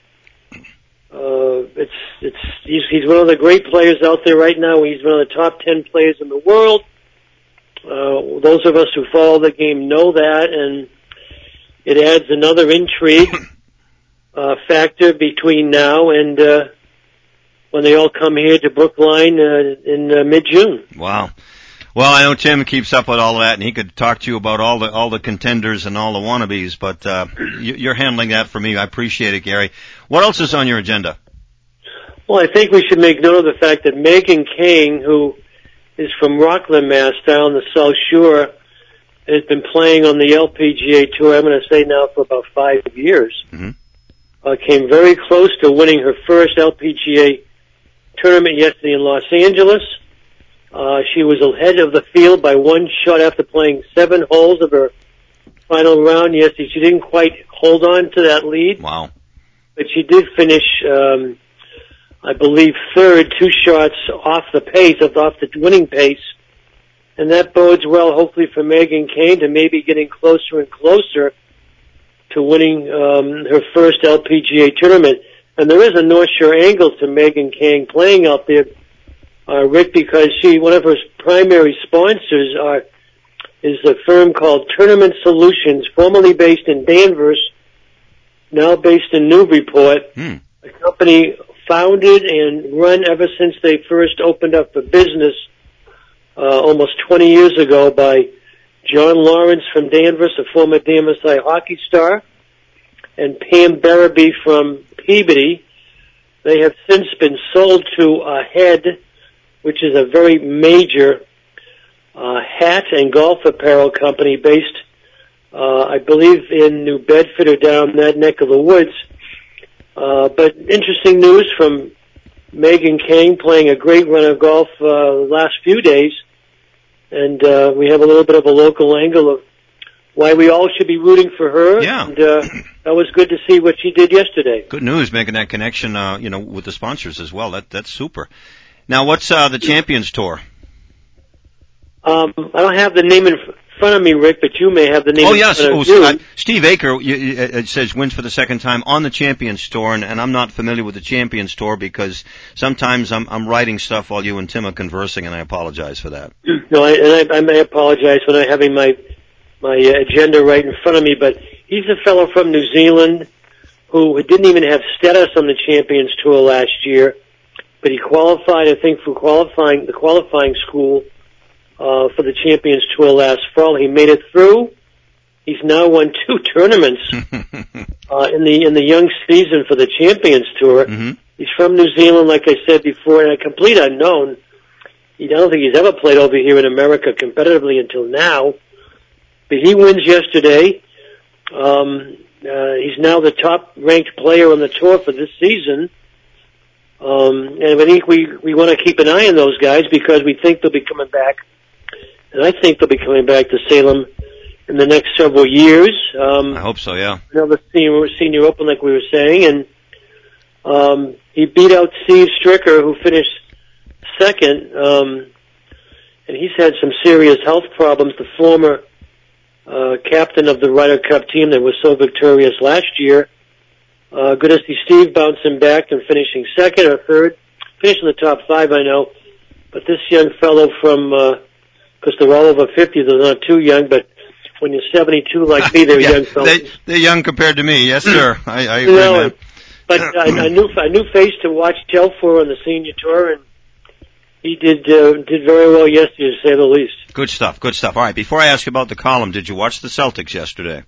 Uh, it's, it's, he's, he's one of the great players out there right now. He's one of the top ten players in the world. Uh, those of us who follow the game know that, and it adds another intrigue, uh, factor between now and, uh, when they all come here to Brookline, uh, in uh, mid-June. Wow. Well, I know Tim keeps up with all of that, and he could talk to you about all the all the contenders and all the wannabes, but uh, you're handling that for me. I appreciate it, Gary. What else is on your agenda? Well, I think we should make note of the fact that Megan King, who is from Rockland, Mass, down the South Shore, has been playing on the L P G A Tour, I'm going to say now for about five years. Mm-hmm. Uh, came very close to winning her first L P G A tournament yesterday in Los Angeles. Uh, she was ahead of the field by one shot after playing seven holes of her final round yesterday. She didn't quite hold on to that lead. Wow. But she did finish, um, I believe, third, two shots off the pace, off the winning pace. And that bodes well, hopefully, for Megan King to maybe getting closer and closer to winning um, her first L P G A tournament. And there is a North Shore angle to Megan King playing out there, Uh, Rick, because she, one of her primary sponsors are, is a firm called Tournament Solutions, formerly based in Danvers, now based in Newburyport. Mm. A company founded and run ever since they first opened up for business, uh, almost twenty years ago by John Lawrence from Danvers, a former D M S I hockey star, and Pam Barabee from Peabody. They have since been sold to Ahead, which is a very major uh, hat and golf apparel company based, uh, I believe, in New Bedford or down that neck of the woods. Uh, but interesting news from Megan King playing a great run of golf uh, the last few days. And uh, we have a little bit of a local angle of why we all should be rooting for her. Yeah. And uh, that was good to see what she did yesterday. Good news, making that connection, uh, you know, with the sponsors as well. That That's super. Now, what's uh, the Champions Tour? Um, I don't have the name in front of me, Rick, but you may have the name oh, in yes. front Oh, of you. uh, Steve Aker you, you, it says wins for the second time on the Champions Tour, and, and I'm not familiar with the Champions Tour because sometimes I'm, I'm writing stuff while you and Tim are conversing, and I apologize for that. No, I, and I, I may apologize for not having my my agenda right in front of me, but he's a fellow from New Zealand who didn't even have status on the Champions Tour last year. But he qualified, I think, for qualifying the qualifying school uh, for the Champions Tour last fall. He made it through. He's now won two tournaments uh, in the in the young season for the Champions Tour. Mm-hmm. He's from New Zealand, like I said before, and a complete unknown. I don't think he's ever played over here in America competitively until now. But he wins yesterday. Um, Uh, he's now the top-ranked player on the tour for this season. Um, and I think we, we want to keep an eye on those guys because we think they'll be coming back. And I think they'll be coming back to Salem in the next several years. Um, I hope so, yeah. Another senior, senior open, like we were saying. And um, he beat out Steve Stricker, who finished second. Um, and he's had some serious health problems. The former uh, captain of the Ryder Cup team that was so victorious last year. Uh, good to see Steve bouncing back and finishing second or third. Finished in the top five, I know. But this young fellow from, uh, cause they're all over fifty, they're not too young, but when you're seventy-two like me, they're yeah, young fellows. They, they're young compared to me, yes sir. I, I agree, you know, man. But a, a new, a new face to watch Tell for on the senior tour, and he did, uh, did very well yesterday, to say the least. Good stuff, good stuff. All right, before I ask you about the column, did you watch the Celtics yesterday?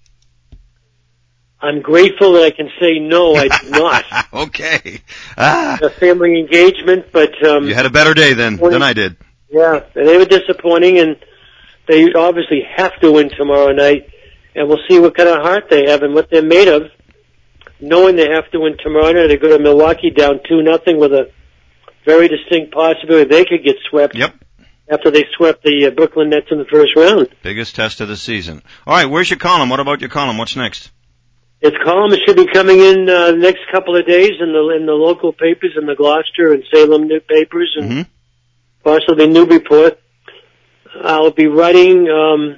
I'm grateful that I can say no, I did not. Okay. Ah. A family engagement, but um, you had a better day than than I did. Yeah, and they were disappointing, and they obviously have to win tomorrow night, and we'll see what kind of heart they have and what they're made of, knowing they have to win tomorrow night. They go to Milwaukee down two nothing with a very distinct possibility they could get swept. Yep. After they swept the uh, Brooklyn Nets in the first round. Biggest test of the season. All right, where's your column? What about your column? What's next? Its column should be coming in uh, the next couple of days in the in the local papers, in the Gloucester and Salem papers, and mm-hmm. possibly Newburyport. I'll be writing um,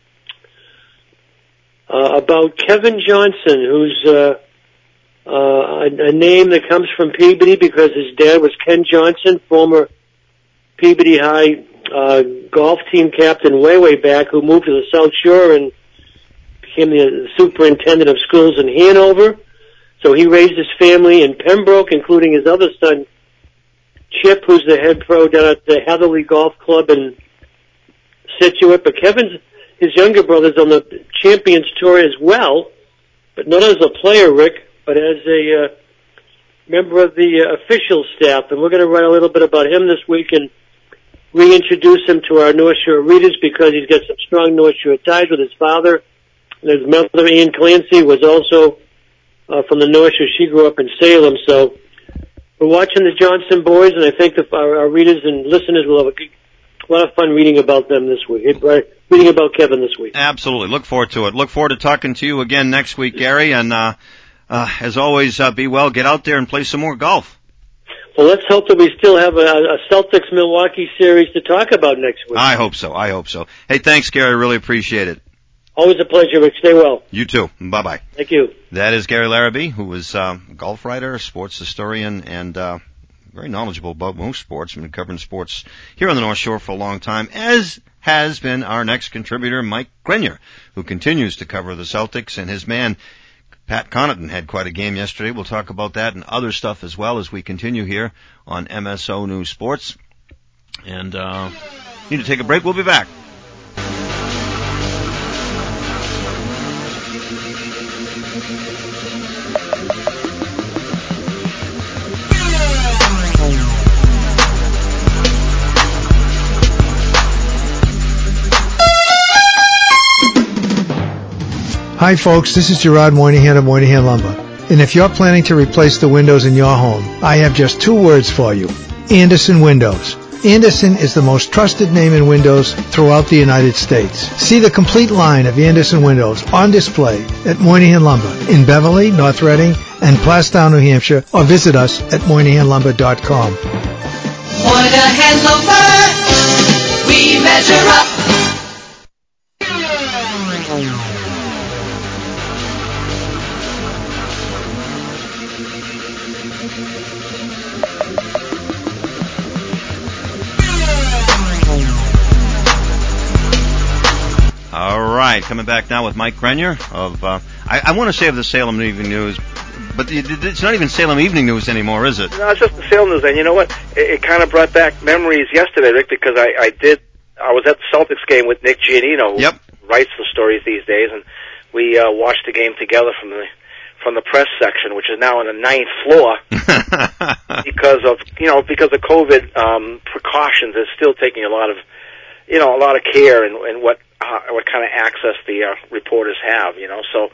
uh, about Kevin Johnson, who's uh, uh, a, a name that comes from Peabody because his dad was Ken Johnson, former Peabody High uh, golf team captain way, way back, who moved to the South Shore and became the superintendent of schools in Hanover. So he raised his family in Pembroke, including his other son, Chip, who's the head pro down at the Heatherly Golf Club in Situate. But Kevin's, his younger brother's on the Champions Tour as well, but not as a player, Rick, but as a uh, member of the uh, official staff. And we're going to write a little bit about him this week and reintroduce him to our North Shore readers because he's got some strong North Shore ties with his father. And his mother, Ann Clancy, was also uh, from the North Shore. She grew up in Salem. So we're watching the Johnson boys, and I think the, our, our readers and listeners will have a lot of fun reading about them this week, reading about Kevin this week. Absolutely. Look forward to it. Look forward to talking to you again next week, Gary. And uh, uh, as always, uh, be well. Get out there and play some more golf. Well, let's hope that we still have a, a Celtics-Milwaukee series to talk about next week. I hope so. I hope so. Hey, thanks, Gary. Really appreciate it. Always a pleasure, Rick. Stay well. You too. Bye-bye. Thank you. That is Gary Larrabee, who is uh, a golf writer, sports historian, and uh, very knowledgeable about most sports. I've been covering sports here on the North Shore for a long time, as has been our next contributor, Mike Grenier, who continues to cover the Celtics, and his man, Pat Connaughton, had quite a game yesterday. We'll talk about that and other stuff as well as we continue here on M S O News Sports. And uh, need to take a break. We'll be back. Hi folks, this is Gerard Moynihan of Moynihan Lumber. And if you're planning to replace the windows in your home, I have just two words for you. Andersen Windows. Andersen is the most trusted name in windows throughout the United States. See the complete line of Andersen windows on display at Moynihan Lumber in Beverly, North Reading, and Plastown, New Hampshire, or visit us at moynihan lumber dot com. Moynihan Lumber, we measure up. All right, coming back now with Mike Grenier of, uh, I, I want to say of the Salem Evening News, but it's not even Salem Evening News anymore, is it? No, it's just the Salem News. And you know what? It, it kind of brought back memories yesterday, Rick, because I, I did, I was at the Celtics game with Nick Giannino, who yep. writes the stories these days, and we uh, watched the game together from the from the press section, which is now on the ninth floor because of, you know, because of COVID um, precautions. It's still taking a lot of, you know, a lot of care in, in what uh, what kind of access the uh, reporters have, you know. So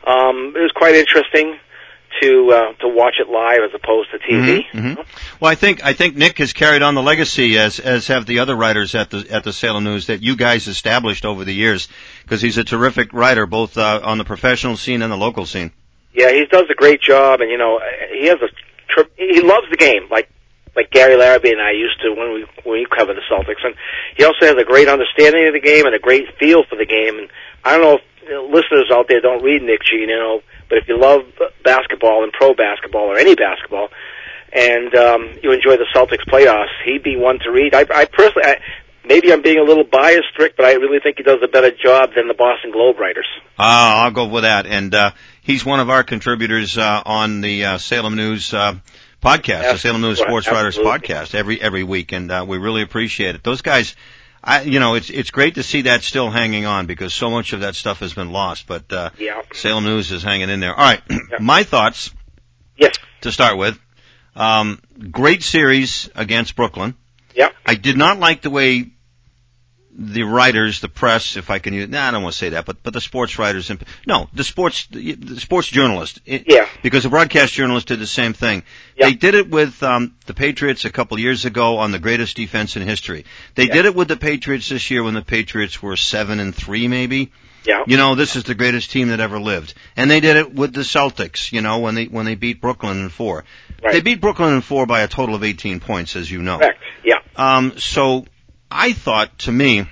Um, it was quite interesting to uh, to watch it live as opposed to T V. Mm-hmm, mm-hmm. Well, I think I think Nick has carried on the legacy, as as have the other writers at the at the Salem News, that you guys established over the years, because he's a terrific writer, both uh, on the professional scene and the local scene. Yeah, he does a great job, and you know he has a tri- he loves the game, like like Gary Larrabee and I used to when we when we covered the Celtics, and he also has a great understanding of the game and a great feel for the game. And I don't know if you know, listeners out there don't read Nick G, you know. But if you love basketball and pro basketball or any basketball, and um, you enjoy the Celtics playoffs, he'd be one to read. I, I personally, I, maybe I'm being a little biased, Rick, but I really think he does a better job than the Boston Globe writers. Ah, uh, I'll go with that. And uh, he's one of our contributors uh, on the uh, Salem News uh, podcast, yes, the Salem News Sports Writers podcast, every every week, and uh, we really appreciate it. Those guys. I, you know, it's it's great to see that still hanging on, because so much of that stuff has been lost. But uh, yeah. Salem News is hanging in there. All right, yeah. My thoughts. Yes. To start with, um, great series against Brooklyn. Yeah. I did not like the way the writers, the press, if I can use, nah, I don't want to say that, but but the sports writers, and no, the sports the, the sports journalists. It, yeah. Because the broadcast journalists did the same thing. Yeah. They did it with um, the Patriots a couple years ago on the greatest defense in history. They yeah. did it with the Patriots this year when the Patriots were seven and three, maybe. Yeah. You know, this is the greatest team that ever lived. And they did it with the Celtics. You know, when they when they beat Brooklyn in four. Right. They beat Brooklyn in four by a total of eighteen points, as you know. Correct. Yeah. Um. So I thought, to me,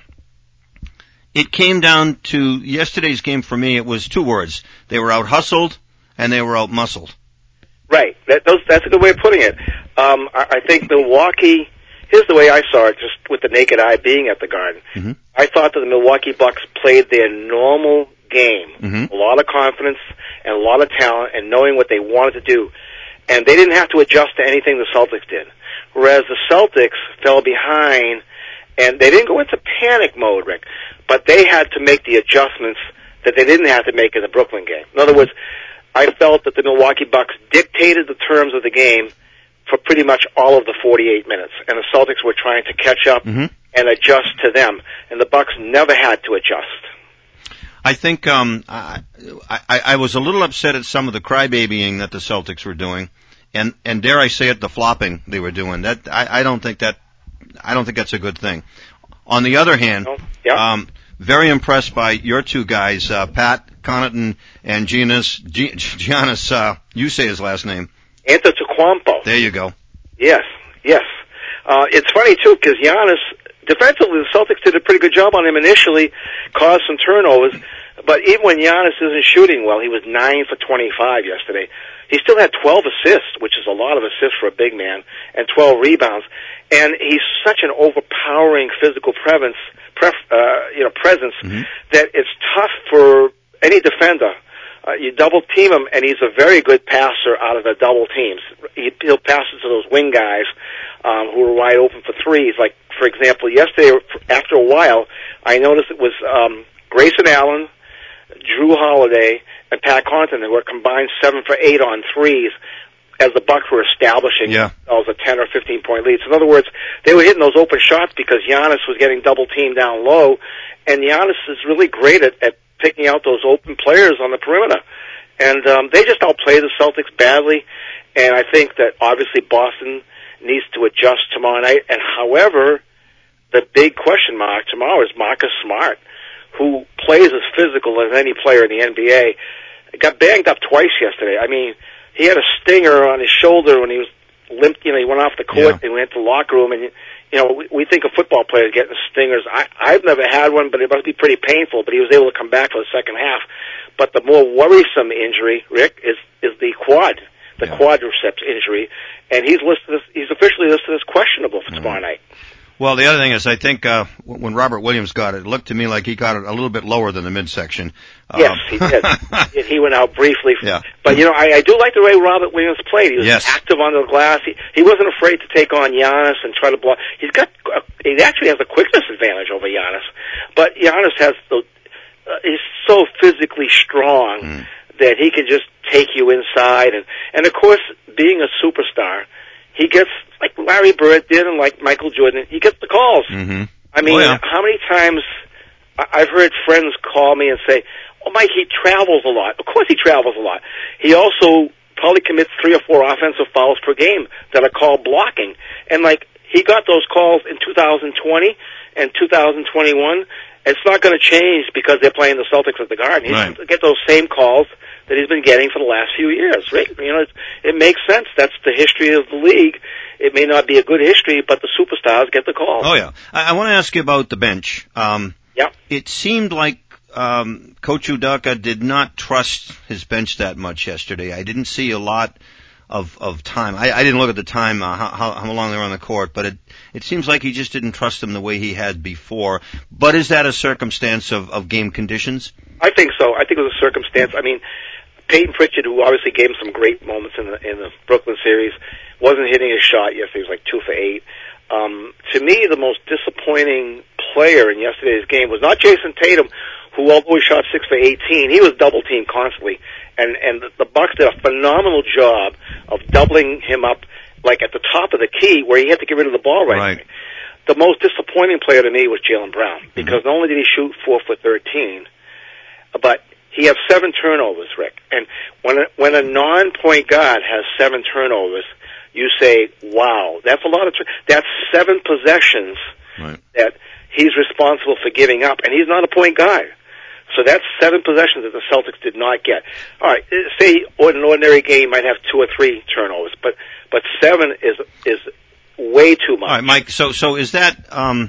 it came down to yesterday's game for me. It was two words: they were out hustled and they were out muscled. Right. That, those, that's a good way of putting it. Um, I, I think Milwaukee. Here's the way I saw it, just with the naked eye being at the Garden. Mm-hmm. I thought that the Milwaukee Bucks played their normal game, mm-hmm. a lot of confidence and a lot of talent, and knowing what they wanted to do, and they didn't have to adjust to anything the Celtics did. Whereas the Celtics fell behind, and they didn't go into panic mode, Rick, but they had to make the adjustments that they didn't have to make in the Brooklyn game. In other words, I felt that the Milwaukee Bucks dictated the terms of the game for pretty much all of the forty-eight minutes, and the Celtics were trying to catch up mm-hmm. and adjust to them, and the Bucks never had to adjust. I think um, I, I, I was a little upset at some of the crybabying that the Celtics were doing, and and dare I say it, the flopping they were doing. That I, I don't think that I don't think that's a good thing. On the other hand, oh, yeah. um, very impressed by your two guys, uh, Pat Connaughton and Giannis. G- Giannis, uh, you say his last name. Antetokounmpo. There you go. Yes, yes. Uh, it's funny, too, because Giannis, defensively, the Celtics did a pretty good job on him initially, caused some turnovers, but even when Giannis isn't shooting well, he was nine for twenty-five yesterday. He still had twelve assists, which is a lot of assists for a big man, and twelve rebounds. And he's such an overpowering physical presence, pref, uh, you know, presence mm-hmm. that it's tough for any defender. Uh, you double team him, and he's a very good passer out of the double teams. He, he'll pass it to those wing guys um, who are wide open for threes. Like, for example, yesterday, after a while, I noticed it was um, Grayson Allen, Drew Holiday, and Pat Connaughton that were combined seven for eight on threes as the Bucks were establishing yeah. themselves a ten or fifteen point lead. So in other words, they were hitting those open shots because Giannis was getting double teamed down low, and Giannis is really great at, at picking out those open players on the perimeter. And um, they just outplay the Celtics badly, and I think that obviously Boston needs to adjust tomorrow night. And however, the big question mark tomorrow is Marcus Smart, who plays as physical as any player in the N B A. Got banged up twice yesterday. I mean, he had a stinger on his shoulder when he was limped. You know, he went off the court yeah. and went to the locker room, and you know, we, we think of football players getting stingers. I, I've never had one, but it must be pretty painful. But he was able to come back for the second half. But the more worrisome injury, Rick, is is the quad, the yeah. quadriceps injury, and he's listed as, he's officially listed as questionable for mm-hmm. tomorrow night. Well, the other thing is, I think uh, when Robert Williams got it, it looked to me like he got it a little bit lower than the midsection. Yes, um, he did. He went out briefly. Yeah. But, you know, I, I do like the way Robert Williams played. He was yes. active on the glass. He, he wasn't afraid to take on Giannis and try to block. He's got, uh, he actually has a quickness advantage over Giannis. But Giannis has the, uh, he's so physically strong mm. that he can just take you inside. And, and, of course, being a superstar, he gets, like Larry Bird did and like Michael Jordan, he gets the calls. Mm-hmm. I mean, oh, yeah. how many times I've heard friends call me and say, oh, Mike, he travels a lot. Of course he travels a lot. He also probably commits three or four offensive fouls per game that are called blocking. And, like, he got those calls in two thousand twenty and two thousand twenty-one. It's not going to change because they're playing the Celtics at the Garden. He's Right. going to get those same calls that he's been getting for the last few years, right? You know, it's, it makes sense. That's the history of the league. It may not be a good history, but the superstars get the calls. Oh, yeah. I, I want to ask you about the bench. Um, Yeah. It seemed like um, Coach Udoka did not trust his bench that much yesterday. I didn't see a lot of of time. I, I didn't look at the time, uh, how, how long they were on the court, but it it seems like he just didn't trust them the way he had before. But is that a circumstance of, of game conditions? I think so. I think it was a circumstance. I mean, Peyton Pritchard, who obviously gave him some great moments in the in the Brooklyn series, wasn't hitting his shot yesterday. He was like two for eight. Um, to me, the most disappointing player in yesterday's game was not Jason Tatum, who although he shot six for eighteen, he was double teamed constantly, and and the, the Bucks did a phenomenal job of doubling him up, like at the top of the key where he had to get rid of the ball right. Right. away. The most disappointing player to me was Jaylen Brown, because mm-hmm. not only did he shoot four for thirteen, but he has seven turnovers, Rick. And when a, when a non-point guard has seven turnovers, you say, wow, that's a lot of, tur- that's seven possessions right. that he's responsible for giving up, and he's not a point guard. So that's seven possessions that the Celtics did not get. All right, say an ordinary game might have two or three turnovers, but but seven is is way too much. All right, Mike. So so is that um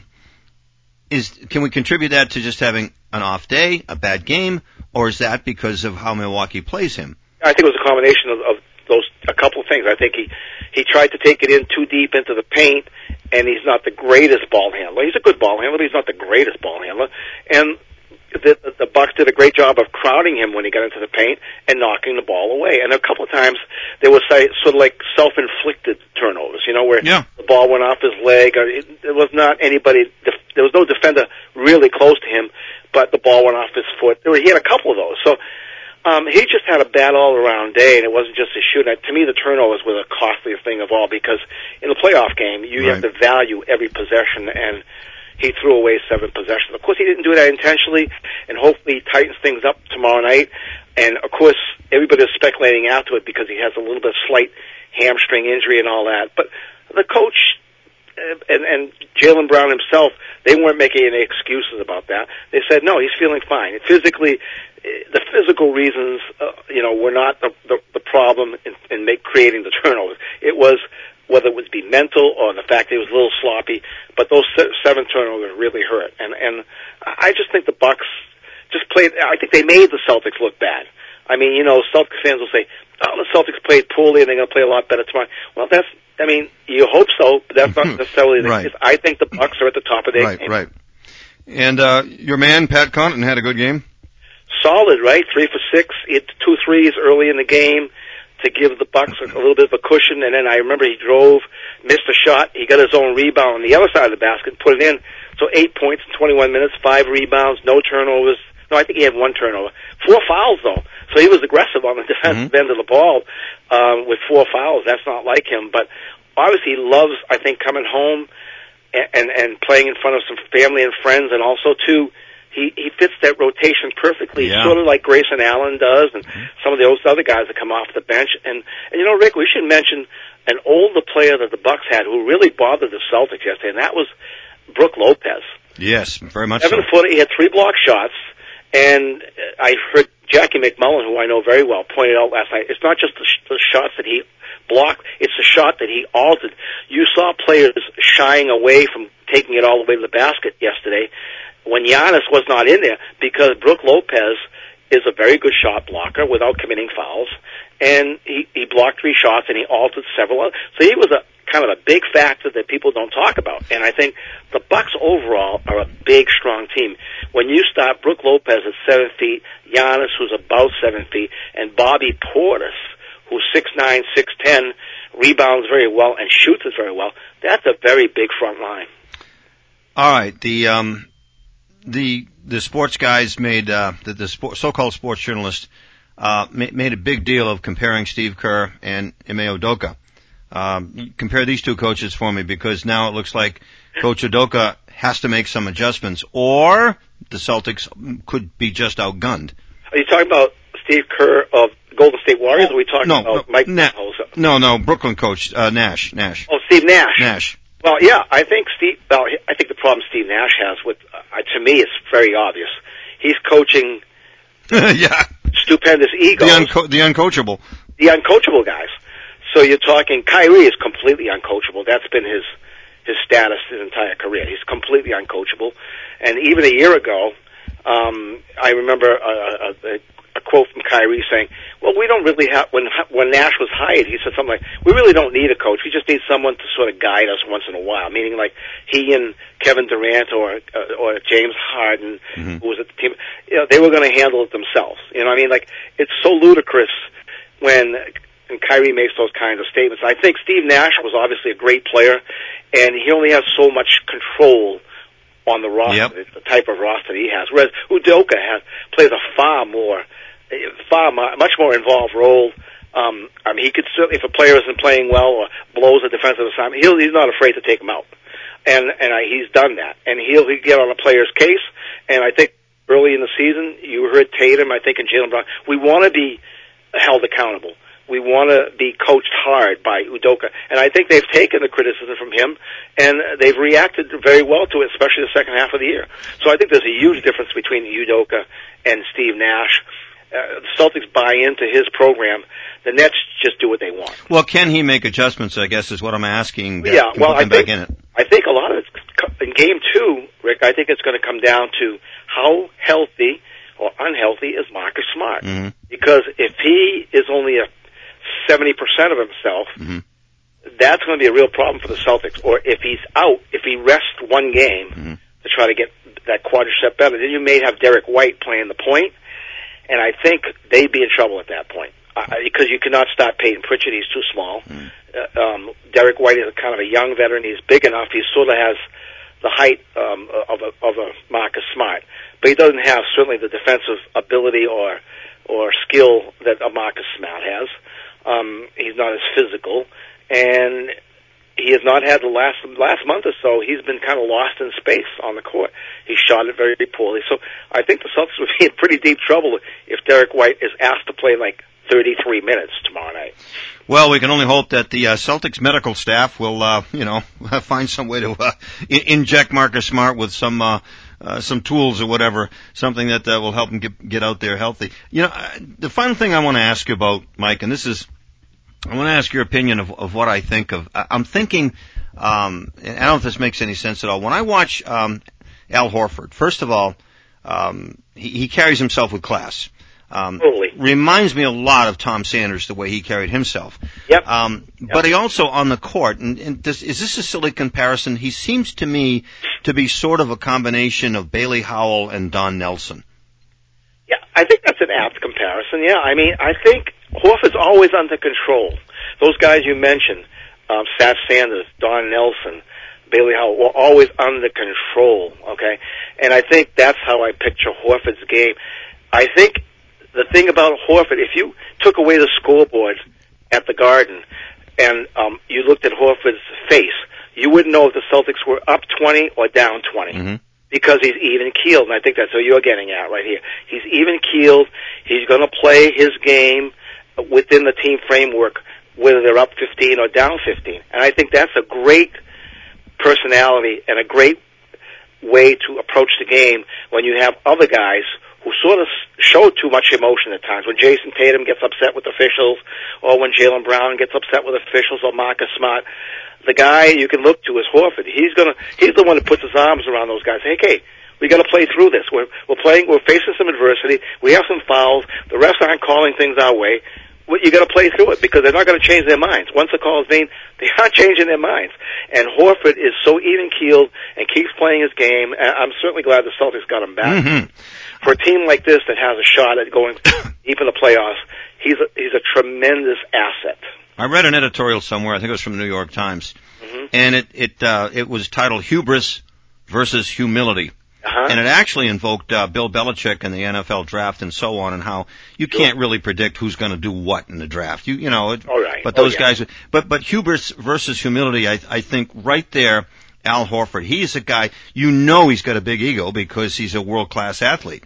is can we contribute that to just having an off day, a bad game, or is that because of how Milwaukee plays him? I think it was a combination of, of those a couple of things. I think he he tried to take it in too deep into the paint, and he's not the greatest ball handler. He's a good ball handler, but he's not the greatest ball handler. And the, the, the Bucks did a great job of crowding him when he got into the paint and knocking the ball away. And a couple of times there was sort of like self-inflicted turnovers, you know, where yeah. the ball went off his leg. Or it, it was not anybody. There was no defender really close to him, but the ball went off his foot. He had a couple of those. So. Um, he just had a bad all-around day, and it wasn't just his shooting. To me, the turnovers were the costliest thing of all, because in a playoff game, you right. have to value every possession, and he threw away seven possessions. Of course, he didn't do that intentionally, and hopefully he tightens things up tomorrow night. And, of course, everybody's speculating after it because he has a little bit of slight hamstring injury and all that. But the coach uh, and, and Jaylen Brown himself, they weren't making any excuses about that. They said, no, he's feeling fine. Physically, the physical reasons, uh, you know, were not the, the, the problem in, in make, creating the turnovers. It was whether it would be mental or the fact that he was a little sloppy, but those seven turnovers really hurt. And, and I just think the Bucks just played, I think they made the Celtics look bad. I mean, you know, Celtics fans will say, oh, the Celtics played poorly and they're going to play a lot better tomorrow. Well, that's, I mean, you hope so, but that's not necessarily the right. case. I think the Bucks are at the top of their right, game. Right, right. And uh, your man, Pat Connaughton, had a good game? Solid, right? Three for six. He hit two threes early in the game to give the Bucks a little bit of a cushion. And then I remember he drove, missed a shot. He got his own rebound on the other side of the basket and put it in. So eight points in twenty-one minutes, five rebounds, no turnovers. No, I think he had one turnover. Four fouls, though. So he was aggressive on the defensive mm-hmm. end of the ball um, with four fouls. That's not like him. But obviously he loves, I think, coming home and, and, and playing in front of some family and friends. And also, too, He he fits that rotation perfectly, yeah. sort of like Grayson Allen does, and mm-hmm. some of those other guys that come off the bench. And, and you know, Rick, we should mention an older player that the Bucks had who really bothered the Celtics yesterday, and that was Brook Lopez. Yes, very much Seven so. footer, he had three block shots, and I heard Jackie McMullen, who I know very well, pointed out last night, it's not just the, sh- the shots that he blocked, it's the shot that he altered. You saw players shying away from taking it all the way to the basket yesterday when Giannis was not in there, because Brook Lopez is a very good shot blocker without committing fouls, and he, he blocked three shots and he altered several others. So he was a kind of a big factor that people don't talk about. And I think the Bucks overall are a big, strong team. When you start Brook Lopez at seven feet, Giannis, who's about seven feet, and Bobby Portis, who's six nine, six ten, rebounds very well and shoots it very well, that's a very big front line. All right, the um. The the sports guys made uh, the, the sport, so-called sports journalists uh, ma- made a big deal of comparing Steve Kerr and Ime Udoka. Um, compare these two coaches for me, because now it looks like Coach Udoka has to make some adjustments, or the Celtics could be just outgunned. Are you talking about Steve Kerr of Golden State Warriors? Oh, or are we talking no, about no, Mike Na- Budenholzer? No, no, Brooklyn coach, uh, Nash, Nash. Oh, Steve Nash. Nash. Well, yeah, I think Steve. Well, I think the problem Steve Nash has with, uh, to me, it's very obvious. He's coaching yeah. stupendous egos, The, unco- the uncoachable. the uncoachable guys. So you're talking Kyrie is completely uncoachable. That's been his his status his entire career. He's completely uncoachable. And even a year ago, um, I remember a, a, a quote from Kyrie saying, "Well, we don't really have." When when Nash was hired, he said something like, "We really don't need a coach. We just need someone to sort of guide us once in a while." Meaning, like he and Kevin Durant or uh, or James Harden, mm-hmm. who was at the team, you know, they were going to handle it themselves. You know, what I mean, like it's so ludicrous when. And Kyrie makes those kinds of statements. I think Steve Nash was obviously a great player, and he only has so much control on the roster, yep. the type of roster he has. Whereas Udoka has plays a far more, far much more involved role. Um, I mean, he could certainly, if a player isn't playing well or blows a defensive assignment, he'll, he's not afraid to take him out, and and I, he's done that. And he'll, he'll get on a player's case. And I think early in the season, you heard Tatum, I think, and Jaylen Brown. We want to be held accountable. We want to be coached hard by Udoka. And I think they've taken the criticism from him, and they've reacted very well to it, especially the second half of the year. So I think there's a huge difference between Udoka and Steve Nash. Uh, the Celtics buy into his program. The Nets just do what they want. Well, can he make adjustments, I guess, is what I'm asking. That Yeah, can well, put them I think, back in it. I think a lot of it's, in game two, Rick, I think it's going to come down to how healthy or unhealthy is Marcus Smart. Mm-hmm. Because if he is only a seventy percent of himself, mm-hmm. that's going to be a real problem for the Celtics. Or if he's out, if he rests one game mm-hmm. to try to get that quadricep better, then you may have Derek White playing the point, and I think they'd be in trouble at that point. Uh, because you cannot start Peyton Pritchard, he's too small. Mm-hmm. Uh, um, Derek White is a kind of a young veteran, he's big enough, he sort of has the height um, of a, of a Marcus Smart, but he doesn't have certainly the defensive ability or or skill that a Marcus Smart has. Um, he's not as physical, and he has not had the last last month or so. He's been kind of lost in space on the court. He shot it very poorly. So I think the Celtics would be in pretty deep trouble if Derek White is asked to play like thirty-three minutes tomorrow night. Well, we can only hope that the uh, Celtics medical staff will, uh, you know, find some way to uh, I- inject Marcus Smart with some uh, uh, some tools or whatever, something that uh, will help him get, get out there healthy. You know, uh, the final thing I want to ask you about, Mike, and this is, I want to ask your opinion of, of what I think of. I, I'm thinking, um, and I don't know if this makes any sense at all. When I watch um, Al Horford, first of all, um, he, he carries himself with class. Um, totally. Reminds me a lot of Tom Sanders, the way he carried himself. Yep. Um, yep. But he also on the court, and, and this, is this a silly comparison? He seems to me to be sort of a combination of Bailey Howell and Don Nelson. Yeah, I think that's an apt comparison. Yeah, I mean, I think Horford's always under control. Those guys you mentioned, um, Saf Sanders, Don Nelson, Bailey Howell, were always under control, okay? And I think that's how I picture Horford's game. I think the thing about Horford, if you took away the scoreboard at the Garden and um, you looked at Horford's face, you wouldn't know if the Celtics were up twenty or down twenty. Mm-hmm. Because he's even-keeled, and I think that's what you're getting at right here. He's even-keeled. He's going to play his game within the team framework, whether they're up fifteen or down fifteen. And I think that's a great personality and a great way to approach the game when you have other guys who sort of show too much emotion at times. When Jason Tatum gets upset with officials, or when Jaylen Brown gets upset with officials, or Marcus Smart, the guy you can look to is Horford. He's gonna, he's the one that puts his arms around those guys. Hey, okay, we got to play through this. We're we're playing. We're facing some adversity. We have some fouls. The refs aren't calling things our way. You got to play through it because they're not going to change their minds. Once the call is made, they aren't changing their minds. And Horford is so even-keeled and keeps playing his game. I'm certainly glad the Celtics got him back. Mm-hmm. For a team like this that has a shot at going deep in the playoffs, he's a, he's a tremendous asset. I read an editorial somewhere, I think it was from the New York Times, mm-hmm. and it it uh, it was titled "Hubris versus Humility." Uh-huh. And it actually invoked uh, Bill Belichick and the N F L draft and so on, and how you sure. can't really predict who's going to do what in the draft. You you know, it, All right. but those oh, yeah. guys. But but hubris versus humility, I I think right there, Al Horford. He's a guy you know he's got a big ego because he's a world class athlete. Sure, of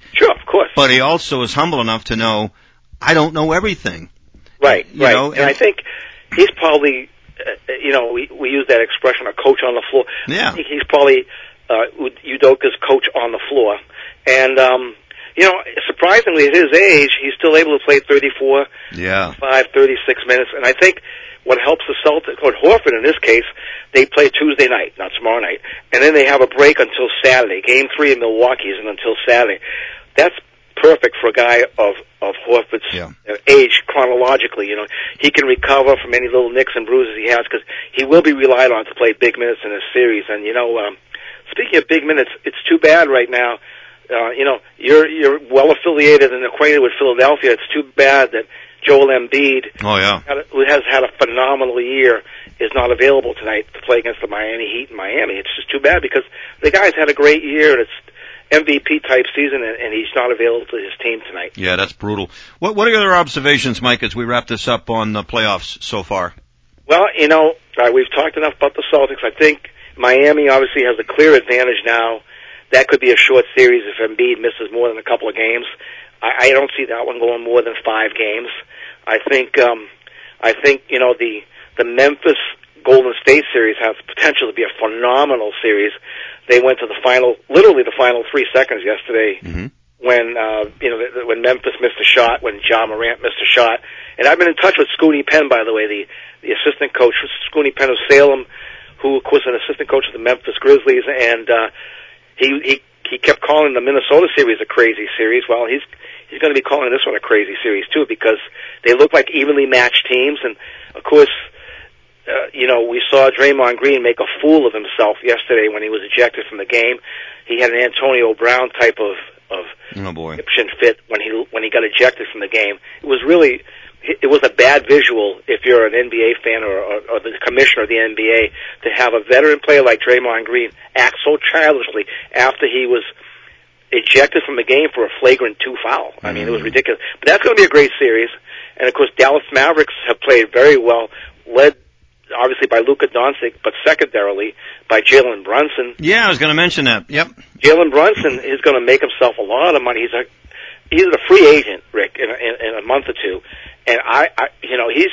course. But he also is humble enough to know, I don't know everything. Right, you right. Know, and, and I think he's probably, uh, you know, we, we use that expression, a coach on the floor. Yeah. I think he's probably uh, Udoka's coach on the floor. And, um, you know, surprisingly, at his age, he's still able to play thirty-four, yeah. five, thirty-six minutes. And I think what helps the Celtics, or Horford in this case, they play Tuesday night, not tomorrow night, and then they have a break until Saturday. Game three in Milwaukee isn't until Saturday. That's perfect for a guy of of Horford's yeah. age chronologically. You know, he can recover from any little nicks and bruises he has because he will be relied on to play big minutes in this series. And you know, um, speaking of big minutes, it's too bad right now. Uh, you know, you're you're well affiliated and acquainted with Philadelphia. It's too bad that Joel Embiid, oh, yeah. who has had a phenomenal year, is not available tonight to play against the Miami Heat in Miami. It's just too bad because the guy's had a great year and it's M V P type season, and, and he's not available to his team tonight. Yeah, that's brutal. What What are your other observations, Mike, as we wrap this up on the playoffs so far? Well, you know, uh, we've talked enough about the Celtics. I think Miami obviously has a clear advantage now. That could be a short series if Embiid misses more than a couple of games. I, I don't see that one going more than five games. I think, um, I think you know the the Memphis Golden State series has potential to be a phenomenal series. They went to the final, literally the final three seconds yesterday, mm-hmm. when uh, you know when Memphis missed a shot, when Ja Morant missed a shot. And I've been in touch with Scoonie Penn, by the way, the the assistant coach, Scoonie Penn of Salem, who of course is an assistant coach of the Memphis Grizzlies, and uh, he he he kept calling the Minnesota series a crazy series. Well, he's he's going to be calling this one a crazy series too, because they look like evenly matched teams, and of course. Uh, you know, we saw Draymond Green make a fool of himself yesterday when he was ejected from the game. He had an Antonio Brown type of of oh boy. Egyptian fit when he when he got ejected from the game. It was really it was a bad visual if you're an N B A fan or, or, or the commissioner of the N B A to have a veteran player like Draymond Green act so childishly after he was ejected from the game for a flagrant two foul. I mean, mm. it was ridiculous. But that's going to be a great series. And of course, Dallas Mavericks have played very well, led obviously by Luka Doncic, but secondarily by Jalen Brunson. Yeah, I was going to mention that. Yep. Jalen Brunson is going to make himself a lot of money. He's a he's a free agent, Rick, in a, in, in a month or two, and I, I, you know, he's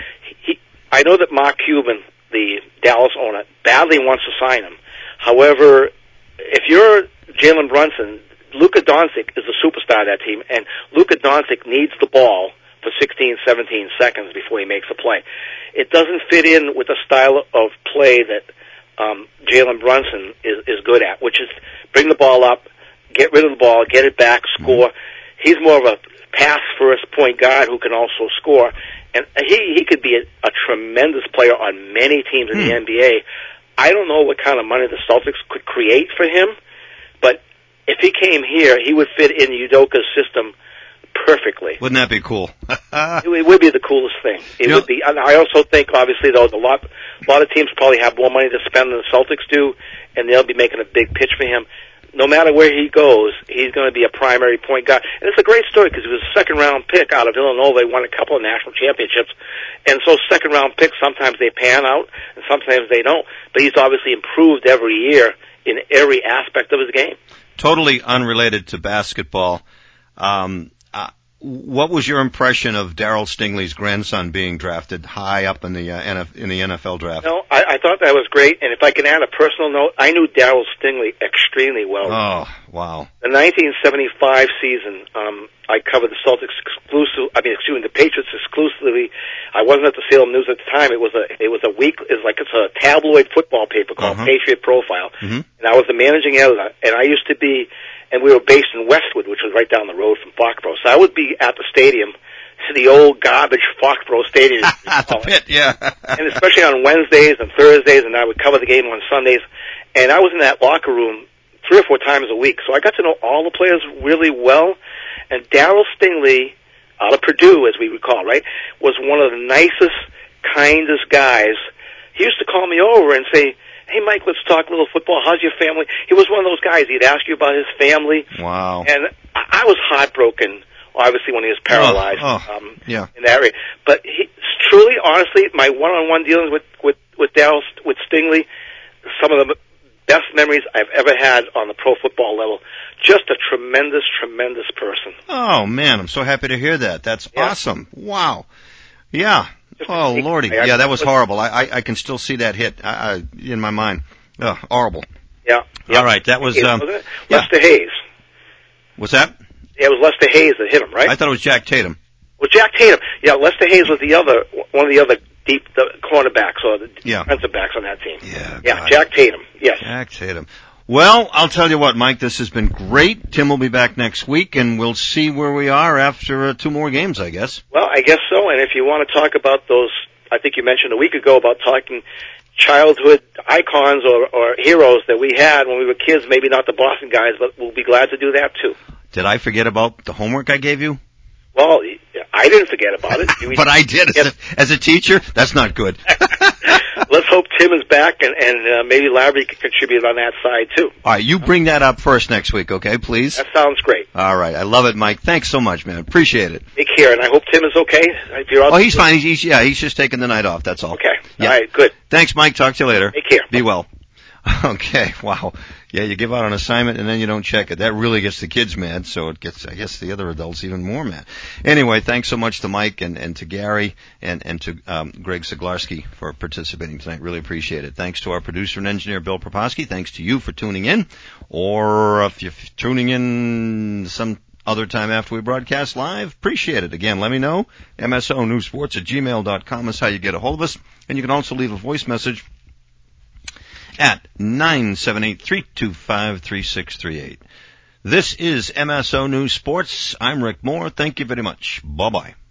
he. I know that Mark Cuban, the Dallas owner, badly wants to sign him. However, if you're Jalen Brunson, Luka Doncic is the superstar of that team, and Luka Doncic needs the ball for sixteen, seventeen seconds before he makes a play. It doesn't fit in with the style of play that um, Jalen Brunson is, is good at, which is bring the ball up, get rid of the ball, get it back, score. Mm-hmm. He's more of a pass-first point guard who can also score, and he he could be a, a tremendous player on many teams in mm. the N B A. I don't know what kind of money the Celtics could create for him, but if he came here, he would fit in Udoka's system perfectly. Wouldn't that be cool? it, it would be the coolest thing. It you would know, be. And I also think, obviously, though, a lot, a lot of teams probably have more money to spend than the Celtics do, and they'll be making a big pitch for him. No matter where he goes, he's going to be a primary point guard. And it's a great story because he was a second-round pick out of Illinois. They won a couple of national championships. And so second-round picks, sometimes they pan out, and sometimes they don't. But he's obviously improved every year in every aspect of his game. Totally unrelated to basketball. Um, uh, what was your impression of Darryl Stingley's grandson being drafted high up in the uh, N F, in the N F L draft? No, I, I thought that was great. And if I can add a personal note, I knew Darryl Stingley extremely well. Oh, wow! The nineteen seventy-five season, um, I covered the Celtics exclusive. I mean, excuse me, the Patriots exclusively. I wasn't at the Salem News at the time. It was a it was a week. It's like it's a tabloid football paper called uh-huh. Patriot Profile, mm-hmm. and I was the managing editor. And I used to be. And we were based in Westwood, which was right down the road from Foxborough. So I would be at the stadium, the old garbage Foxborough Stadium. the pit, yeah. And especially on Wednesdays and Thursdays, and I would cover the game on Sundays. And I was in that locker room three or four times a week. So I got to know all the players really well. And Darryl Stingley, out of Purdue, as we recall, right, was one of the nicest, kindest guys. He used to call me over and say, "Hey, Mike, let's talk a little football. How's your family?" He was one of those guys. He'd ask you about his family. Wow. And I, I was heartbroken, obviously, when he was paralyzed oh, oh, um, yeah. in that area. But he, truly, honestly, my one-on-one dealings with, with, with Darryl, with Stingley, some of the best memories memories I've ever had on the pro football level. Just a tremendous, tremendous person. Oh, man, I'm so happy to hear that. That's Yeah. awesome. Wow. Yeah. Just Oh, a- Lordy. I- Yeah, that was horrible. I, I, I can still see that hit uh, uh, in my mind. Oh, horrible. Yeah. yeah. All right, that was, Hayes, um, wasn't it? yeah. Lester Hayes. What's that? Yeah, it was Lester Hayes that hit him, right? I thought it was Jack Tatum. Well, Jack Tatum. Yeah, Lester Hayes was the other, one of the other deep the cornerbacks or the Yeah. defensive backs on that team. Yeah. Yeah, God. Jack Tatum. Yes. Jack Tatum. Well, I'll tell you what, Mike, this has been great. Tim will be back next week, and we'll see where we are after uh, two more games, I guess. Well, I guess so. And if you want to talk about those, I think you mentioned a week ago about talking childhood icons or, or heroes that we had when we were kids, maybe not the Boston guys, but we'll be glad to do that too. Did I forget about the homework I gave you? Well, I didn't forget about it. But I did. As a, as a teacher, that's not good. Let's hope Tim is back and, and uh, maybe Larry can contribute on that side too. All right, you bring that up first next week, okay, please? That sounds great. All right, I love it, Mike. Thanks so much, man. Appreciate it. Take care, and I hope Tim is okay. If you're out Oh, he's fine. He's, he's yeah, he's just taking the night off. That's all. Okay. Yeah. All right. Good. Thanks, Mike. Talk to you later. Take care. Be well. Okay. Wow. Yeah, you give out an assignment and then you don't check it. That really gets the kids mad, so it gets, I guess, the other adults even more mad. Anyway, thanks so much to Mike and, and to Gary and, and to um, Greg Zaglarski for participating tonight. Really appreciate it. Thanks to our producer and engineer, Bill Proposki. Thanks to you for tuning in. Or if you're tuning in some other time after we broadcast live, appreciate it. Again, let me know. M S O News Sports at gmail dot com is how you get a hold of us. And you can also leave a voice message at nine seven eight, three two five, three six three eight. This is M S O News Sports. I'm Rick Moore. Thank you very much. Bye-bye.